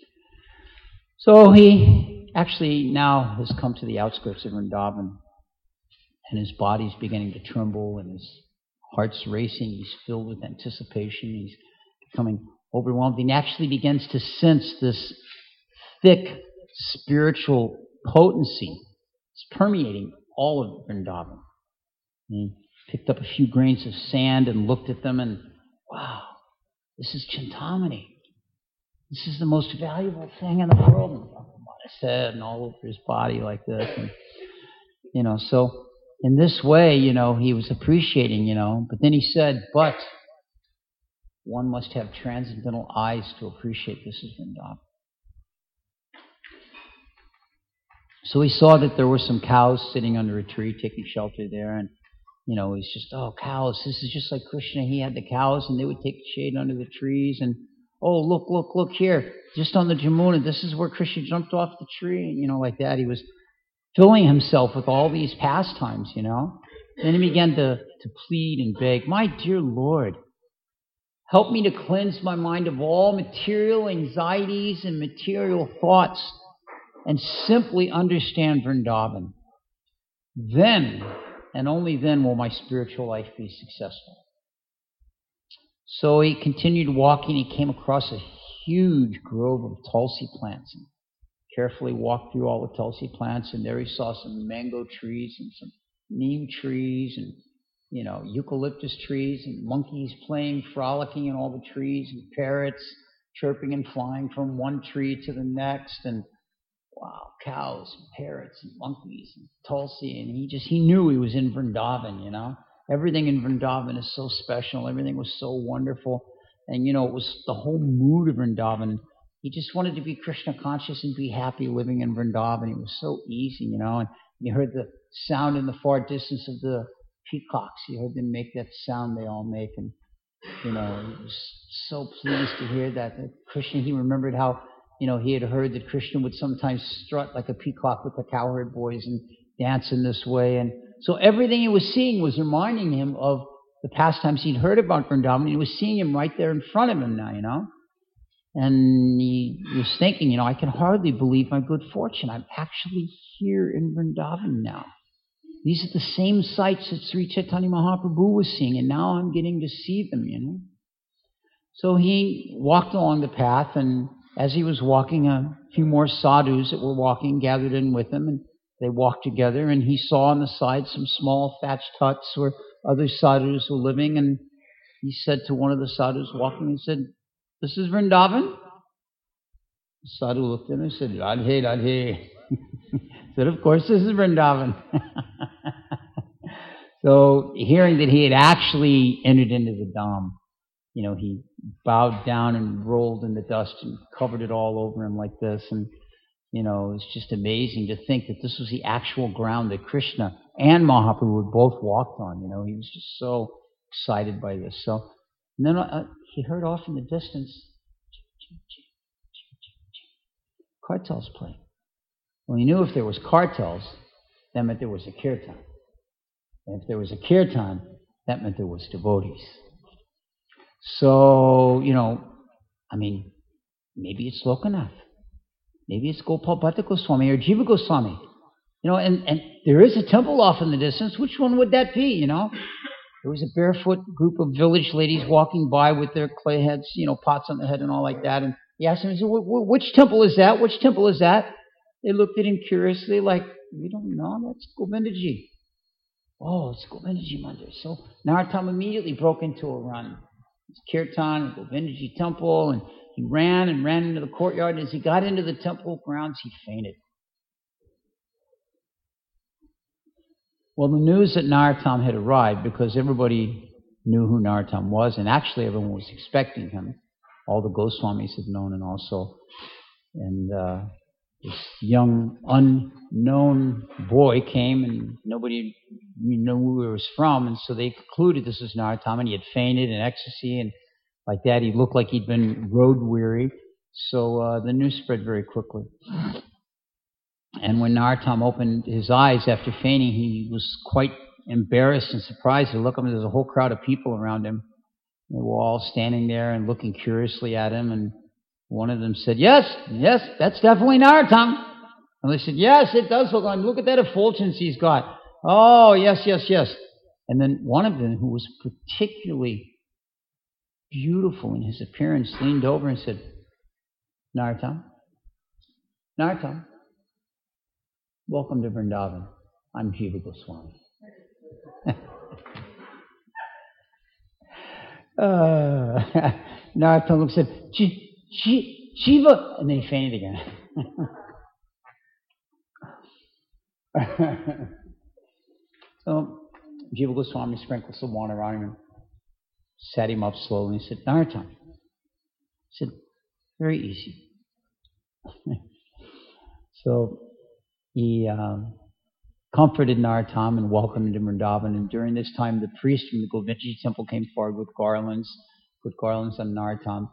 So he actually now has come to the outskirts of Vrindavan, and his body's beginning to tremble, and his heart's racing. He's filled with anticipation. He's becoming overwhelmed. He actually begins to sense this thick spiritual potency. It's permeating all of Vrindavan. And he picked up a few grains of sand and looked at them, and wow, this is Chintamani. This is the most valuable thing in the world. And on his head and all over his body like this. And, so in this way, he was appreciating, But then he said, but one must have transcendental eyes to appreciate this as Vrindavan. So he saw that there were some cows sitting under a tree taking shelter there. And, he's just, cows. This is just like Krishna. He had the cows and they would take shade under the trees. And, look here. Just on the Jamuna, this is where Krishna jumped off the tree. Like that. He was filling himself with all these pastimes, Then he began to plead and beg, my dear Lord, help me to cleanse my mind of all material anxieties and material thoughts and simply understand Vrindavan. Then, and only then, will my spiritual life be successful. So he continued walking. He came across a huge grove of tulsi plants and carefully walked through all the tulsi plants, and there he saw some mango trees and some neem trees and, eucalyptus trees and monkeys playing, frolicking in all the trees, and parrots chirping and flying from one tree to the next, and wow, cows and parrots and monkeys and tulsi, and he knew he was in Vrindavan, Everything in Vrindavan is so special. Everything was so wonderful. And, it was the whole mood of Vrindavan. He just wanted to be Krishna conscious and be happy living in Vrindavan. It was so easy, And you heard the sound in the far distance of the peacocks. He heard them make that sound they all make, and he was so pleased to hear that Krishna. He remembered how he had heard that Krishna would sometimes strut like a peacock with the cowherd boys and dance in this way, and so everything he was seeing was reminding him of the pastimes he'd heard about Vrindavan. He was seeing him right there in front of him now, and he was thinking, I can hardly believe my good fortune. I'm actually here in Vrindavan now. These are the same sights that Sri Chaitanya Mahaprabhu was seeing, and now I'm getting to see them, So he walked along the path, and as he was walking, a few more sadhus that were walking gathered in with him, and they walked together, and he saw on the side some small thatched huts where other sadhus were living, and he said to one of the sadhus walking, he said, "This is Vrindavan?" The sadhu looked at him and said, "Radhe, Radhe." Said, "Of course, this is Vrindavan." So, hearing that he had actually entered into the Dham, he bowed down and rolled in the dust and covered it all over him like this. And, it's just amazing to think that this was the actual ground that Krishna and Mahaprabhu had both walked on. He was just so excited by this. So, and then he heard off in the distance, kartals playing. Well, he knew if there was kartals, that meant there was a kirtan. And if there was a kirtan, that meant there was devotees. So, maybe it's Lokanath. Maybe it's Gopal Bhatta Goswami or Jiva Goswami. And there is a temple off in the distance. Which one would that be, There was a barefoot group of village ladies walking by with their clay heads, pots on their head and all like that. And he asked them, he said, "Which temple is that? Which temple is that?" They looked at him curiously like, "We don't know. That's Govindaji." "Oh, it's Govindaji Mandir." So Narottam immediately broke into a run. It's Kirtan and Govindaji temple, and he ran into the courtyard, and as he got into the temple grounds, he fainted. Well, the news that Narottam had arrived, because everybody knew who Narottam was, and actually everyone was expecting him. All the Goswamis had known, and also, this young, unknown boy came, and nobody knew who he was from, and so they concluded this was Narottam, and he had fainted in ecstasy, and like that, he looked like he'd been road weary. So the news spread very quickly. And when Narottam opened his eyes after fainting, he was quite embarrassed and surprised to look up, and there's a whole crowd of people around him. They were all standing there and looking curiously at him, and one of them said, yes, that's definitely Narottam." And they said, "Yes, it does look like, look at that effulgence he's got. Oh, yes. And then one of them, who was particularly beautiful in his appearance, leaned over and said, Narottam, welcome to Vrindavan. I'm Jiva Goswami." Narottam looked and said, "Jiva," and then he fainted again. So Jiva Goswami sprinkled some water on him and sat him up slowly and said, "Narottam." He said, "Very easy." So he comforted Narottam and welcomed him to Vrindavan. And during this time, the priest from the Govindaji temple came forward with garlands, put garlands on Narottam.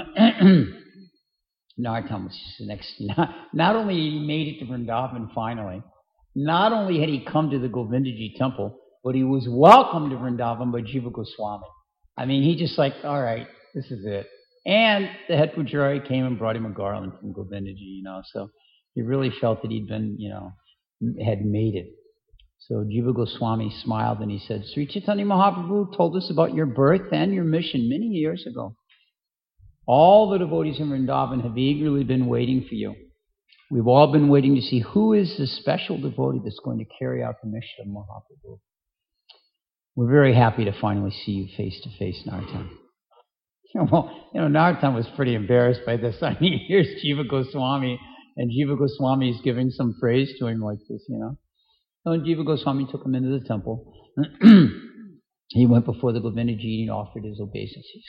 Narottam was just the next. Not only he made it to Vrindavan finally, not only had he come to the Govindaji temple, but he was welcomed to Vrindavan by Jiva Goswami. I mean, he just like, all right, this is it. And the head pujari came and brought him a garland from Govindaji, so he really felt that he'd been, had made it. So Jiva Goswami smiled and he said, "Sri Chaitanya Mahaprabhu told us about your birth and your mission many years ago. All the devotees in Vrindavan have eagerly been waiting for you. We've all been waiting to see who is the special devotee that's going to carry out the mission of Mahaprabhu. We're very happy to finally see you face to face, Narottam." Well, Narottam was pretty embarrassed by this. I mean, here's Jiva Goswami, and Jiva Goswami is giving some praise to him like this, So Jiva Goswami took him into the temple. He went before the Govindaji and offered his obeisances.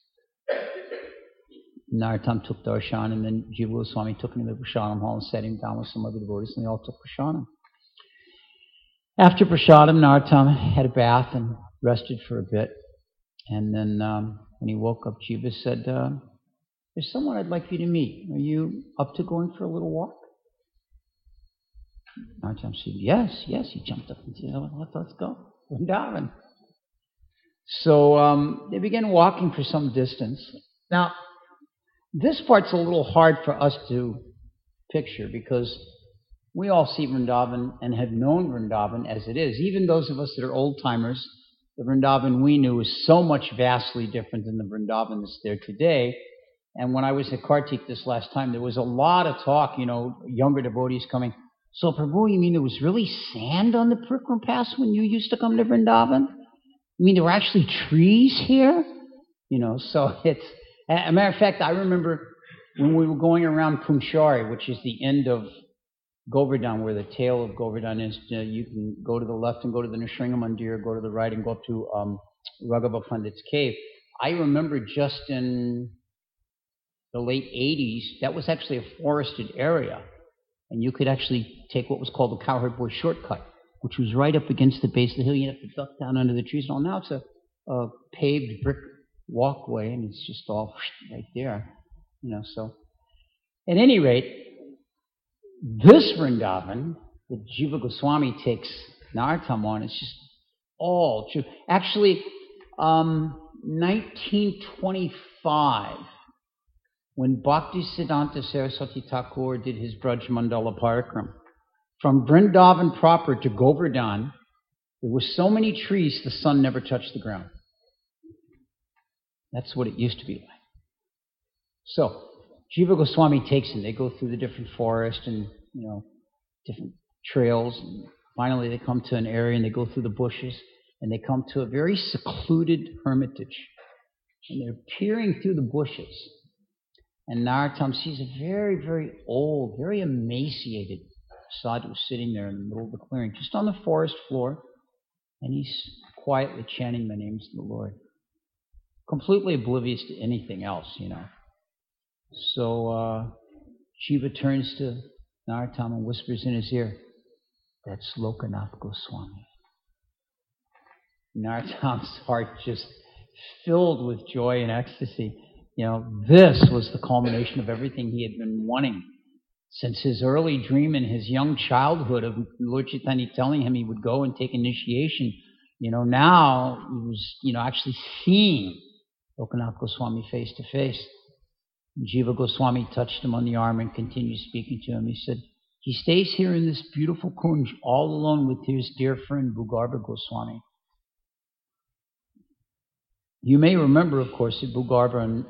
Narottam took darshan, and then Jiva Goswami took him to the Prasadam hall and sat him down with some other devotees, and they all took prasadam. After Prasadam, Narottam had a bath and rested for a bit. And then when he woke up, Jiva said, there's someone I'd like you to meet. Are you up to going for a little walk? Narottam said, yes. He jumped up and said, let's go. Vrindavan. So they began walking for some distance. Now, this part's a little hard for us to picture because we all see Vrindavan and have known Vrindavan as it is. Even those of us that are old-timers, the Vrindavan we knew is so much vastly different than the Vrindavan that's there today. And when I was at Kartik this last time, there was a lot of talk, younger devotees coming. So, Prabhu, you mean there was really sand on the Parikram Pass when you used to come to Vrindavan? You mean there were actually trees here? So it's... As a matter of fact, I remember when we were going around Pumshari, which is the end of Govardhan, where the tail of Govardhan is, you can go to the left and go to the Nrsinga Mandir, go to the right and go up to Raghava Pandit's cave. I remember just in the late 80s, that was actually a forested area. And you could actually take what was called the Cowherd Boy shortcut, which was right up against the base of the hill. You have to duck down under the trees and all. Now it's a paved brick walkway, and it's just all right there, so at any rate, this Vrindavan that Jiva Goswami takes Narottam on is just all true. Actually, 1925, when Bhaktisiddhanta Saraswati Thakur did his Braj Mandala Parikram, from Vrindavan proper to Govardhan, there were so many trees the sun never touched the ground. That's what it used to be like. So, Jiva Goswami takes him. They go through the different forests and, different trails. And finally, they come to an area and they go through the bushes and they come to a very secluded hermitage. And they're peering through the bushes. And Narottam sees a very, very old, very emaciated sadhu sitting there in the middle of the clearing, just on the forest floor. And he's quietly chanting the names of the Lord. Completely oblivious to anything else, So Jiva turns to Narottam and whispers in his ear, that's Lokanath Goswami. Narottam's heart just filled with joy and ecstasy. This was the culmination of everything he had been wanting since his early dream in his young childhood of Lord Chaitanya telling him he would go and take initiation. Now he was, actually seeing Lokanath Goswami face to face. Jiva Goswami touched him on the arm and continued speaking to him. He said, he stays here in this beautiful kunj all alone with his dear friend Bhugarbha Goswami. You may remember, of course, that Bhugarbha and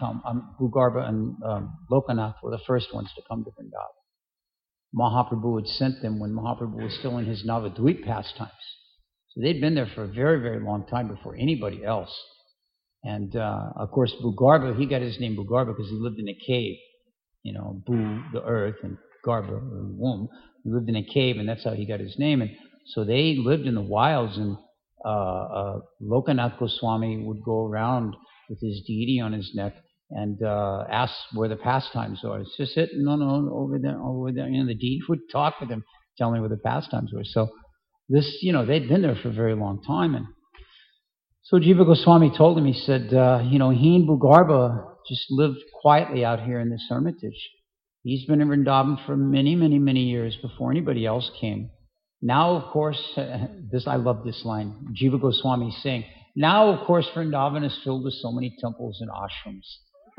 Lokanath were the first ones to come to Vrindavan. Mahaprabhu had sent them when Mahaprabhu was still in his Navadvip pastimes. So they'd been there for a very, very long time before anybody else. And, of course, Bhugarbha, he got his name Bhugarbha because he lived in a cave. Bhu, the earth, and Garbha, or womb. He lived in a cave, and that's how he got his name. And so they lived in the wilds, and Lokanath Goswami would go around with his deity on his neck and ask where the pastimes are. It's just it, no, over there. The deity would talk with him, tell me where the pastimes were. So this, they'd been there for a very long time. And so Jiva Goswami told him, he said, he and Bhugarbha just lived quietly out here in this hermitage. He's been in Vrindavan for many, many, many years before anybody else came. Now, of course, I love this line, Jiva Goswami is saying, now, of course, Vrindavan is filled with so many temples and ashrams.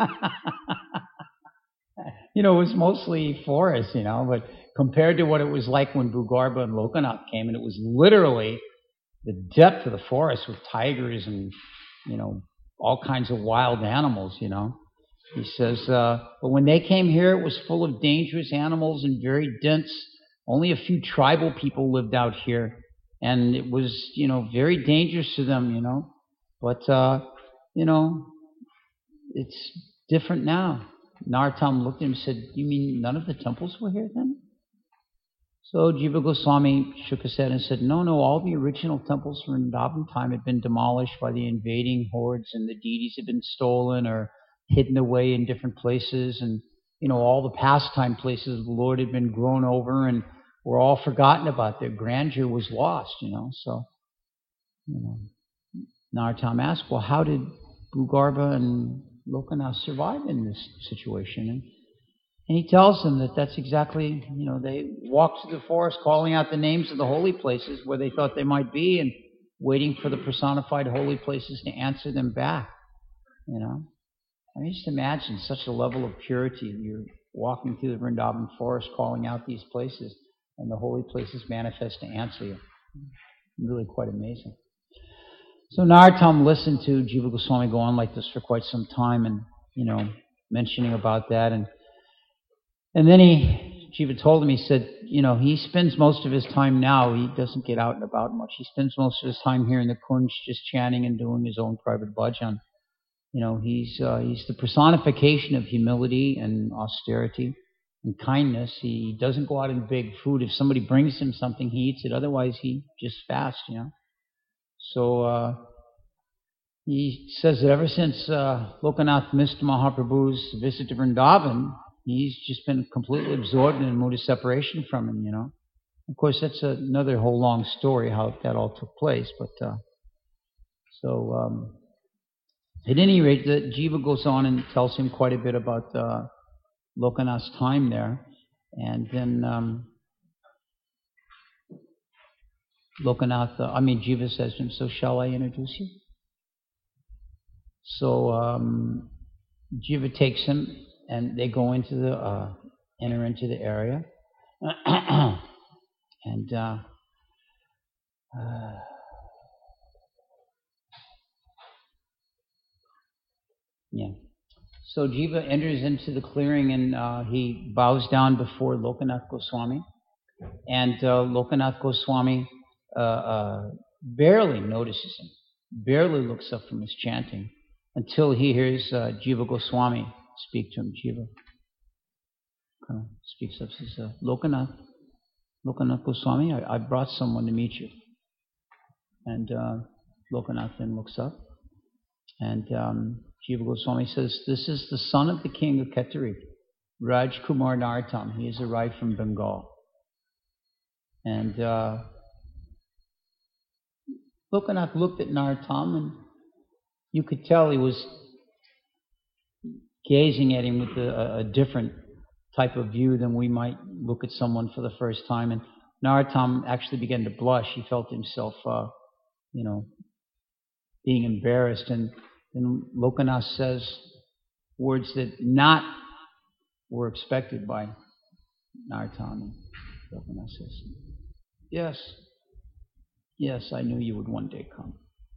It was mostly forest, but compared to what it was like when Bhugarbha and Lokanath came, and it was literally the depth of the forest with tigers and, all kinds of wild animals, He says, but when they came here, it was full of dangerous animals and very dense. Only a few tribal people lived out here. And it was, very dangerous to them, But, it's different now. Narottam looked at him and said, you mean none of the temples were here then? So Jiva Goswami shook his head and said, no, all the original temples from Vrindavan time had been demolished by the invading hordes, and the deities had been stolen or hidden away in different places, and all the pastime places of the Lord had been grown over, and were all forgotten about. Their grandeur was lost, So, Narottam asked, well, how did Bhugarva and Lokanath survive in this situation? And he tells them that that's exactly, they walked through the forest calling out the names of the holy places where they thought they might be and waiting for the personified holy places to answer them back, I mean, just imagine such a level of purity. You're walking through the Vrindavan forest calling out these places, and the holy places manifest to answer you. Really quite amazing. So Narottam listened to Jiva Goswami go on like this for quite some time and, mentioning about that. And then Jiva told him, he said, he spends most of his time now, he doesn't get out and about much. He spends most of his time here in the Kunj just chanting and doing his own private bhajan. He's the personification of humility and austerity and kindness. He doesn't go out and beg food. If somebody brings him something, he eats it. Otherwise, he just fasts, So he says that ever since Lokanath missed Mahaprabhu's visit to Vrindavan, he's just been completely absorbed in a mood of separation from him, Of course, that's another whole long story how that all took place. But at any rate, the Jiva goes on and tells him quite a bit about Lokanath's time there. And then Jiva says to him, so shall I introduce you? So Jiva takes him and they go into enter into the area. And so Jiva enters into the clearing and he bows down before Lokanath Goswami. And Lokanath Goswami barely notices him, barely looks up from his chanting until he hears Jiva Goswami speak to him. Jiva speaks up, says, Lokanath Goswami, I brought someone to meet you. And Lokanath then looks up and Jiva Goswami says, this is the son of the king of Ketari, Rajkumar Narottam. He has arrived from Bengal. And Lokanath looked at Narottam and you could tell he was gazing at him with a different type of view than we might look at someone for the first time. And Narottam actually began to blush. He felt himself, being embarrassed. And Lokanath says words that were expected by Narottam. And Lokanath says, yes, I knew you would one day come.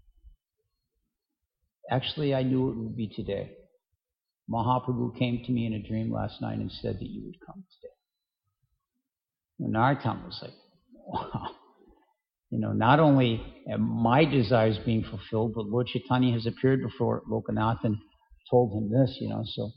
Actually, I knew it would be today. Mahaprabhu came to me in a dream last night and said that you would come today. And Narottam was like, wow. Not only are my desires being fulfilled, but Lord Chaitanya has appeared before Lokanath and told him this, So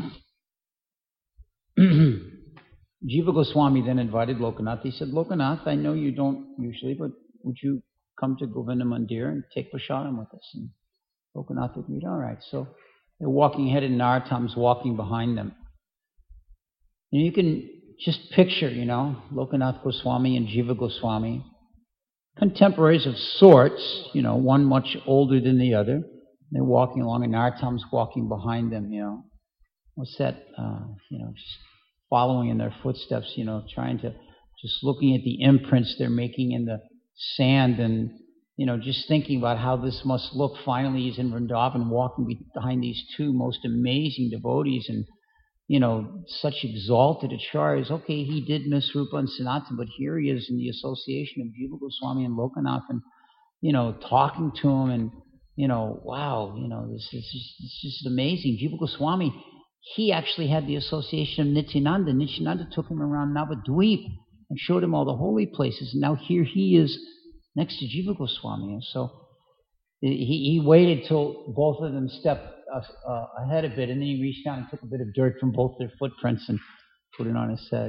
Jiva Goswami then invited Lokanath. He said, Lokanath, I know you don't usually, but would you come to Govinda Mandir and take prasadam with us? And Lokanath agreed, all right. So they're walking ahead and Narottam's walking behind them. And you can just picture, Lokanath Goswami and Jiva Goswami, contemporaries of sorts, one much older than the other. They're walking along and Narottam's walking behind them, What's that, just following in their footsteps, trying to, just looking at the imprints they're making in the sand and, just thinking about how this must look. Finally, he's in Vrindavan walking behind these two most amazing devotees and, such exalted acharyas. Okay, he did miss Rupa and Sanatana, but here he is in the association of Jiva Goswami and Lokanath and, talking to him and, wow, this is just amazing. Jiva Goswami, he actually had the association of Nityananda. Nityananda took him around Navadvip and showed him all the holy places. And now here he is next to Jiva Goswami. And so he waited till both of them stepped ahead a bit, and then he reached down and took a bit of dirt from both their footprints and put it on his head,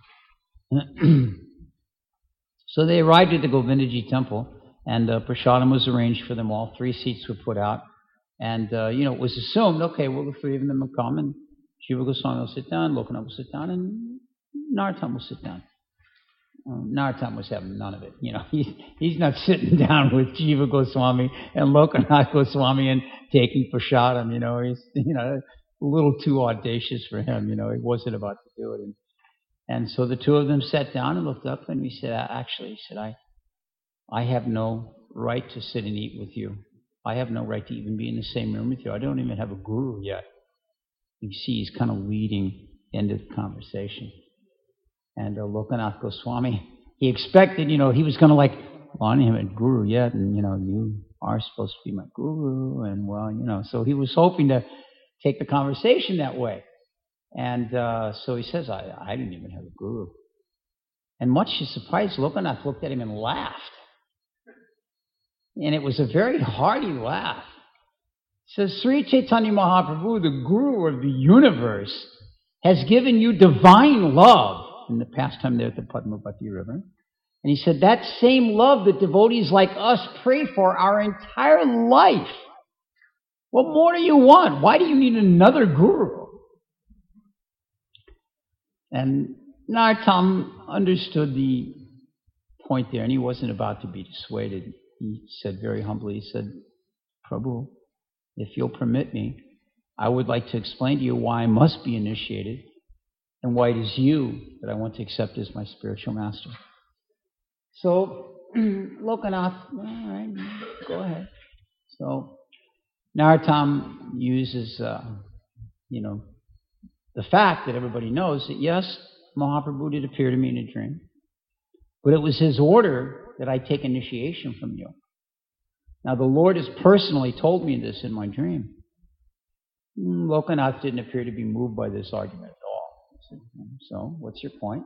So they arrived at the Govindaji temple, and prasadam was arranged for them all. 3 seats were put out. And, it was assumed, okay, well, the 3 of them will come, and Jiva Goswami will sit down, Lokanath will sit down, and Narottam will sit down. Narottam was having none of it. He's not sitting down with Jiva Goswami and Lokanath Goswami and taking prasadam. He's a little too audacious for him. He wasn't about to do it. And so the two of them sat down and looked up, and he said, I have no right to sit and eat with you. I have no right to even be in the same room with you. I don't even have a guru yet. You see, he's kind of leading into the conversation. And Lokanath Goswami, he expected, he was going to I don't have a guru yet, and, you are supposed to be my guru, and, so he was hoping to take the conversation that way. And so he says, I didn't even have a guru. And much to his surprise, Lokanath looked at him and laughed. And it was a very hearty laugh. He says, Sri Chaitanya Mahaprabhu, the guru of the universe, has given you divine love in the pastime there at the Padmavati River. And he said, that same love that devotees like us pray for our entire life. What more do you want? Why do you need another guru? And Narottam understood the point there, and he wasn't about to be dissuaded. He said very humbly, he said, Prabhu, if you'll permit me, I would like to explain to you why I must be initiated and why it is you that I want to accept as my spiritual master. So, Lokanath, all right, go ahead. So, Narottam uses, the fact that everybody knows that, yes, Mahaprabhu did appear to me in a dream, but it was his order that I take initiation from you. Now, the Lord has personally told me this in my dream. Lokanath didn't appear to be moved by this argument at all. So, what's your point?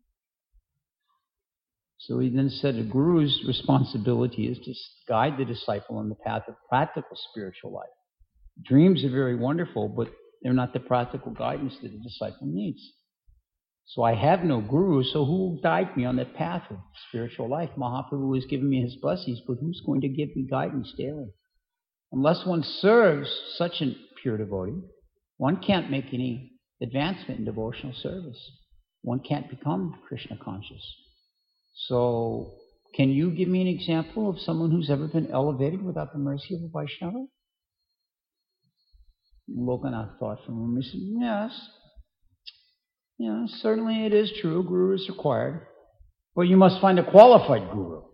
So he then said a guru's responsibility is to guide the disciple on the path of practical spiritual life. Dreams are very wonderful, but they're not the practical guidance that a disciple needs. So I have no guru, so who will guide me on that path of spiritual life? Mahaprabhu has given me his blessings, but who's going to give me guidance daily? Unless one serves such a pure devotee, one can't make any advancement in devotional service. One can't become Krishna conscious. So, can you give me an example of someone who's ever been elevated without the mercy of a Vaishnava? Lokanath thought for a moment. He said, yes. Certainly it is true. Guru is required. But you must find a qualified guru.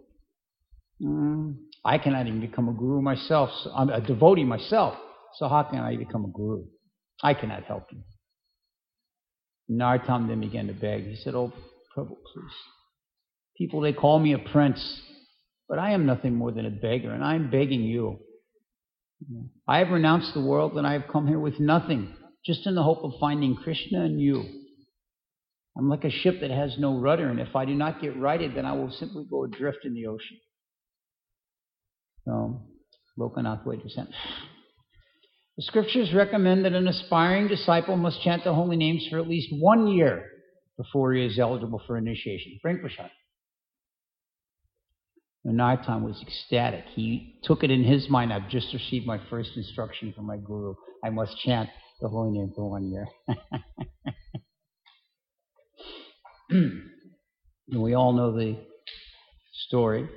I cannot even become a guru myself. I'm a devotee myself. So how can I become a guru? I cannot help you. Narottam then began to beg. He said, oh, Prabhu, please. People, they call me a prince, but I am nothing more than a beggar, and I'm begging you. I have renounced the world, and I have come here with nothing, just in the hope of finding Krishna and you. I'm like a ship that has no rudder, and if I do not get righted, then I will simply go adrift in the ocean. So, Lokanath waved his hand. The scriptures recommend that an aspiring disciple must chant the holy names for at least 1 year before he is eligible for initiation. Bring prasad. Narottam was ecstatic. He took it in his mind, I've just received my first instruction from my guru. I must chant the holy name for 1 year. And we all know the story.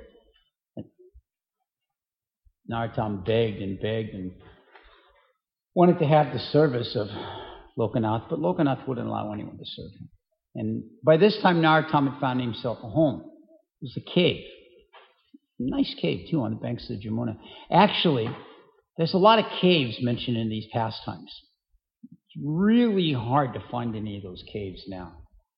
Narottam begged and wanted to have the service of Lokanath, but Lokanath wouldn't allow anyone to serve him. And by this time, Narottam had found himself a home. It was a cave. A nice cave, too, on the banks of the Jamuna. Actually, there's a lot of caves mentioned in these pastimes. It's really hard to find any of those caves now.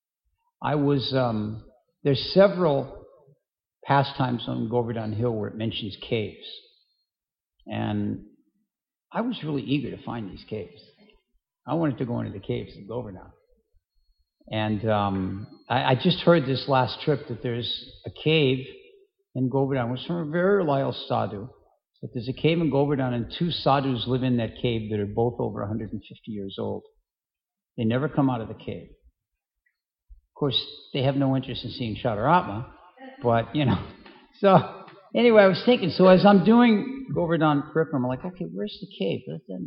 There's several pastimes on Govardhan Hill where it mentions caves. And I was really eager to find these caves. I wanted to go into the caves in Govardhan. And I just heard this last trip that there's a cave in Govardhan. It was from a very reliable sadhu. That there's a cave in Govardhan, and two sadhus live in that cave that are both over 150 years old. They never come out of the cave. Of course, they have no interest in seeing Shadaratma, but, So, anyway, I was thinking, so as I'm doing Govardhan Parikram, I'm like, okay, where's the cave?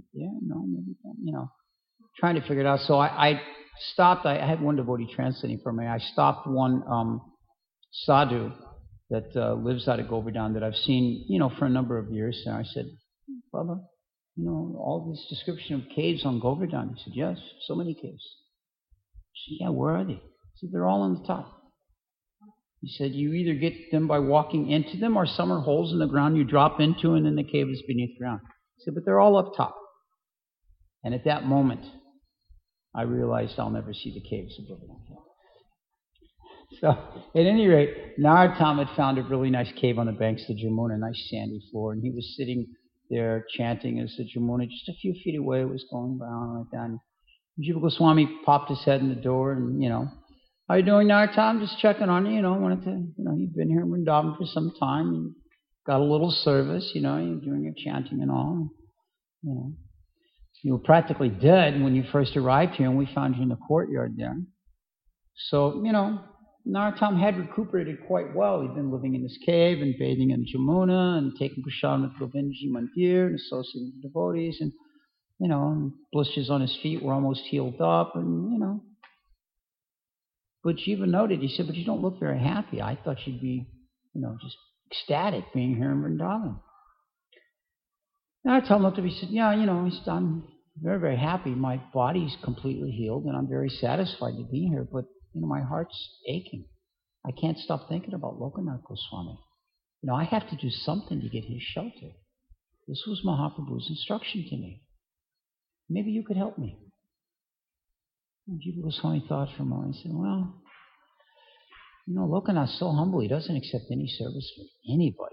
Trying to figure it out. So I stopped. I had one devotee translating for me. I stopped one sadhu that lives out of Govardhan that I've seen, for a number of years now. I said, Baba, all this description of caves on Govardhan. He said, yes, so many caves. I said, yeah, where are they? He said, they're all on the top. He said, you either get them by walking into them, or some are holes in the ground you drop into, and then the cave is beneath ground. He said, but they're all up top. And at that moment, I realized I'll never see the caves of Govardhan. So, at any rate, Narottam had found a really nice cave on the banks of the Jamuna, a nice sandy floor, and he was sitting there chanting as the Jamuna, just a few feet away, was going down like that. And Jiva Goswami popped his head in the door, and, how you doing, Narottam? Just checking on you, wanted to, you've been here in Vrindavan for some time, and got a little service, you're doing your chanting and all, You were practically dead when you first arrived here, and we found you in the courtyard there. So, Narottam had recuperated quite well. He'd been living in this cave and bathing in Jamuna and taking prashadam at Govindji Mandir and associating with devotees, and, blisters on his feet were almost healed up, and, But Jiva noted, he said, but you don't look very happy. I thought you'd be, just ecstatic being here in Vrindavan. Narottam looked at me and said, yeah, I'm very, very happy. My body's completely healed, and I'm very satisfied to be here, but, my heart's aching. I can't stop thinking about Lokanath Goswami. I have to do something to get his shelter. This was Mahaprabhu's instruction to me. Maybe you could help me. And Jiva Goswami thought for a moment and said, well, Lokanath's so humble, he doesn't accept any service from anybody.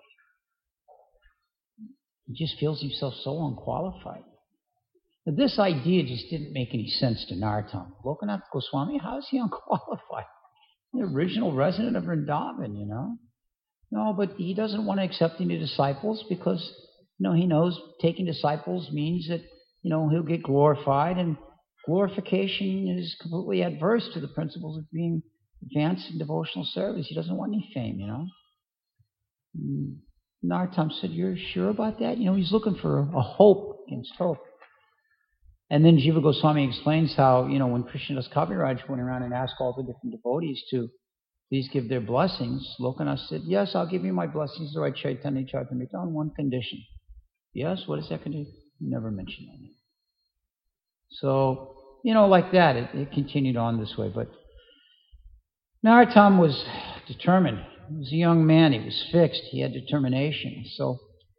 He just feels himself so unqualified. Now, this idea just didn't make any sense to Narottam. Lokanath Goswami, how is he unqualified? The original resident of Vrindavan, No, but he doesn't want to accept any disciples because, he knows taking disciples means that, he'll get glorified, and glorification is completely adverse to the principles of being advanced in devotional service. He doesn't want any fame, Narottam said, you're sure about that? He's looking for a hope against hope. And then Jiva Goswami explains how, when Krishnadas Kaviraj went around and asked all the different devotees to please give their blessings, Lokanath said, yes, I'll give you my blessings, Lord Chaitanya Charitamrita, on one condition. Yes, what is that condition? You never mentioned that. So, like that, it continued on this way. But Narottam was determined. He was a young man. He was fixed. He had determination. So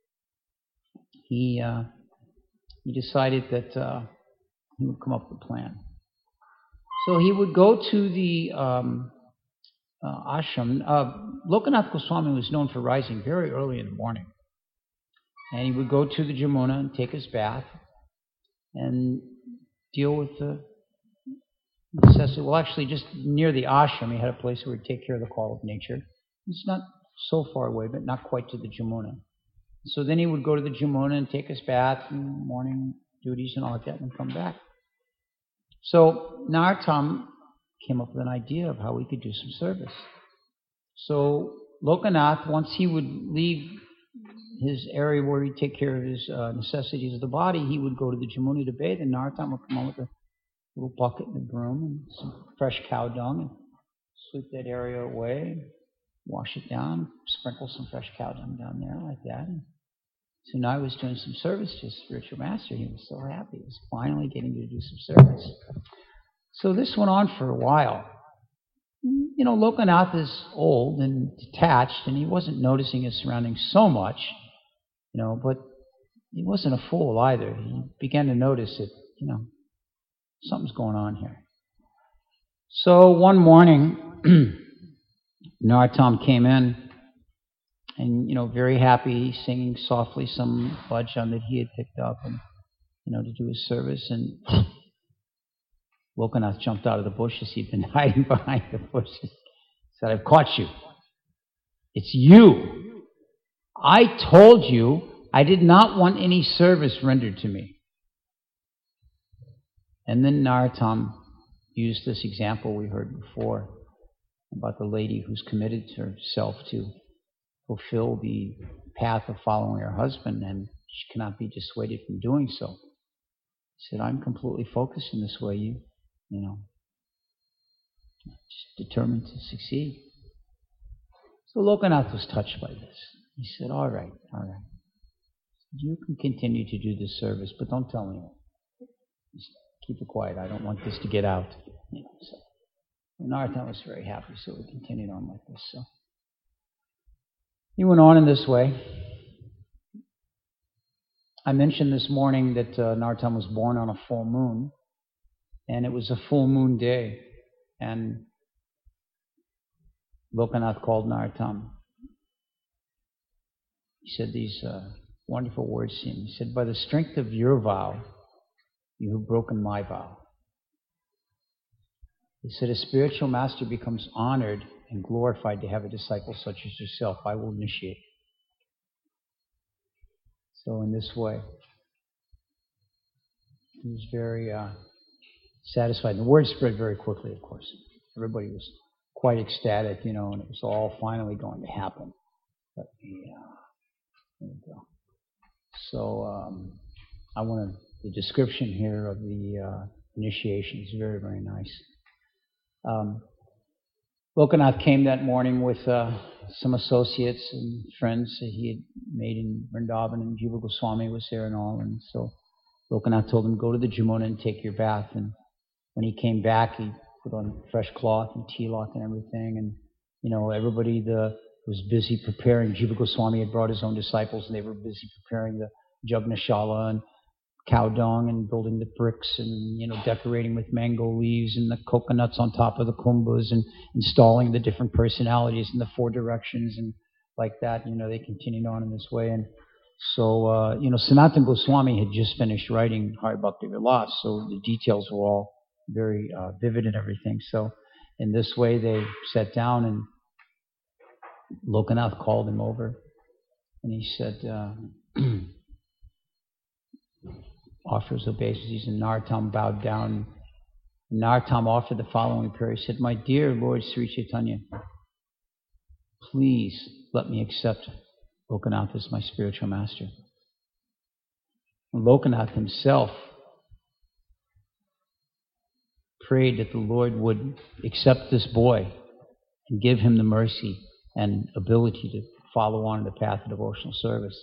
he decided that he would come up with a plan. So he would go to the ashram. Lokanath Goswami was known for rising very early in the morning. And he would go to the Jamuna and take his bath and deal with the necessity. Well, actually, just near the ashram, he had a place where he'd take care of the call of nature. It's not so far away, but not quite to the Jamuna. So then he would go to the Jamuna and take his bath and morning duties and all like that and come back. So Narottam came up with an idea of how we could do some service. So Lokanath, once he would leave his area where he'd take care of his necessities of the body, he would go to the Jamuna to bathe, and Narottam would come on with a little bucket and a broom and some fresh cow dung and sweep that area away, wash it down, sprinkle some fresh cow dung down there like that. And so now he was doing some service to his spiritual master. He was so happy. He was finally getting to do some service. So this went on for a while. Lokanath is old and detached, and he wasn't noticing his surroundings so much, but he wasn't a fool either. He began to notice that, something's going on here. So one morning, Narottam came in, and, very happy, singing softly some bhajan that he had picked up, and, to do his service. And Lokanath jumped out of the bushes. He'd been hiding behind the bushes. Said, I've caught you. It's you. I told you I did not want any service rendered to me. And then Narottam used this example we heard before about the lady who's committed herself to fulfill the path of following her husband, and she cannot be dissuaded from doing so. He said, I'm completely focused in this way. Just determined to succeed. So Lokanath was touched by this. He said, all right. You can continue to do this service, but don't tell anyone. Just keep it quiet. I don't want this to get out. So Narottam was very happy, so we continued on like this. So he went on in this way. I mentioned this morning that Narottam was born on a full moon, and it was a full moon day, and Lokanath called Narottam. He said these wonderful words to him. He said, by the strength of your vow, you have broken my vow. He said, a spiritual master becomes honored and glorified to have a disciple such as yourself. I will initiate. So in this way, he was very satisfied. And the word spread very quickly, of course. Everybody was quite ecstatic, and it was all finally going to happen. But there we go. So I wanted the description here of the initiation is very, very nice. Lokanath came that morning with some associates and friends that he had made in Vrindavan, and Jiva Goswami was there and all. And so Lokanath told him, go to the Jamuna and take your bath. And when he came back, he put on fresh cloth and tilak and everything. And, everybody was busy preparing. Jiva Goswami had brought his own disciples, and they were busy preparing the Jagneshala and cow dung and building the bricks and, decorating with mango leaves and the coconuts on top of the kumbhas and installing the different personalities in the four directions and like that. They continued on in this way. And so, Sanatana Goswami had just finished writing Hari Bhakti Vilas, so the details were all very vivid and everything. So in this way, they sat down, and Lokanath called him over, and he said, offers obeisances, and Narottam bowed down. And Narottam offered the following prayer. He said, my dear Lord Sri Chaitanya, please let me accept Lokanath as my spiritual master. And Lokanath himself prayed that the Lord would accept this boy and give him the mercy and ability to follow on the path of devotional service.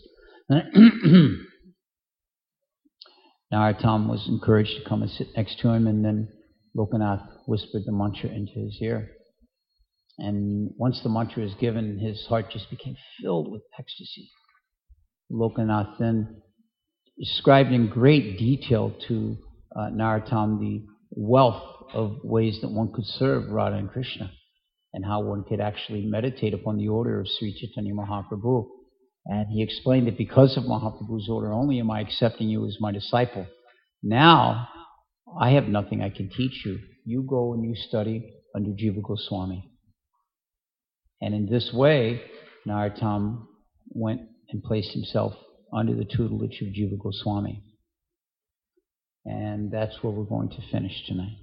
Narottam was encouraged to come and sit next to him, and then Lokanath whispered the mantra into his ear. And once the mantra was given, his heart just became filled with ecstasy. Lokanath then described in great detail to Narottam the wealth of ways that one could serve Radha and Krishna, and how one could actually meditate upon the order of Sri Chaitanya Mahaprabhu. And he explained that because of Mahaprabhu's order only am I accepting you as my disciple. Now, I have nothing I can teach you. You go and you study under Jiva Goswami. And in this way, Narottam went and placed himself under the tutelage of Jiva Goswami. And that's where we're going to finish tonight.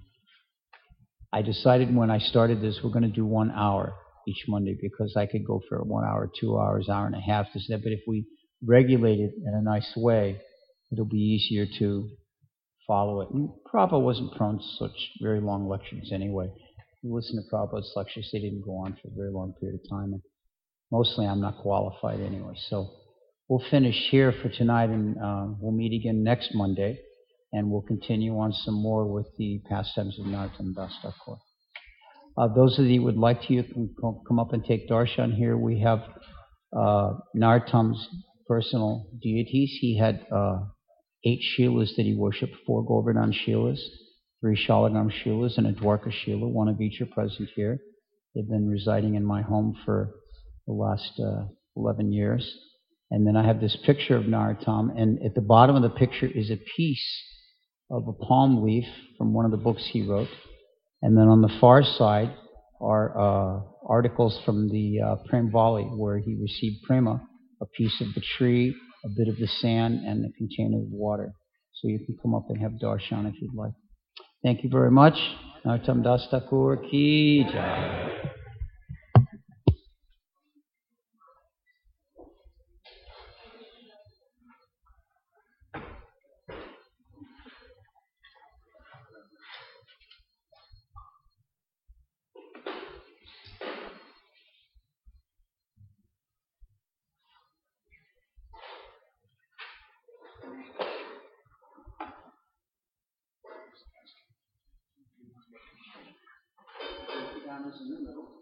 I decided when I started this, we're going to do 1 hour each Monday, because I could go for 1 hour, 2 hours, hour and a half. But if we regulate it in a nice way, it'll be easier to follow it. And Prabhupada wasn't prone to such very long lectures anyway. You listen to Prabhupada's lectures, they didn't go on for a very long period of time. And mostly I'm not qualified anyway. So we'll finish here for tonight, and we'll meet again next Monday. And we'll continue on some more with the pastimes of Narottam Das Thakur. Those of you who would like to, you can come up and take darshan here. We have Narottam's personal deities. He had 8 Shilas that he worshipped, 4 Govardhan Shilas, 3 Shalagam Shilas, and a Dwarka Shila. 1 of each are present here. They've been residing in my home for the last 11 years. And then I have this picture of Narottam, and at the bottom of the picture is a piece of a palm leaf from one of the books he wrote. And then on the far side are articles from the Prem Valley, where he received prema, a piece of the tree, a bit of the sand, and a container of water. So you can come up and have darshan if you'd like. Thank you very much. Narottam Das Thakur ki jai. in the middle.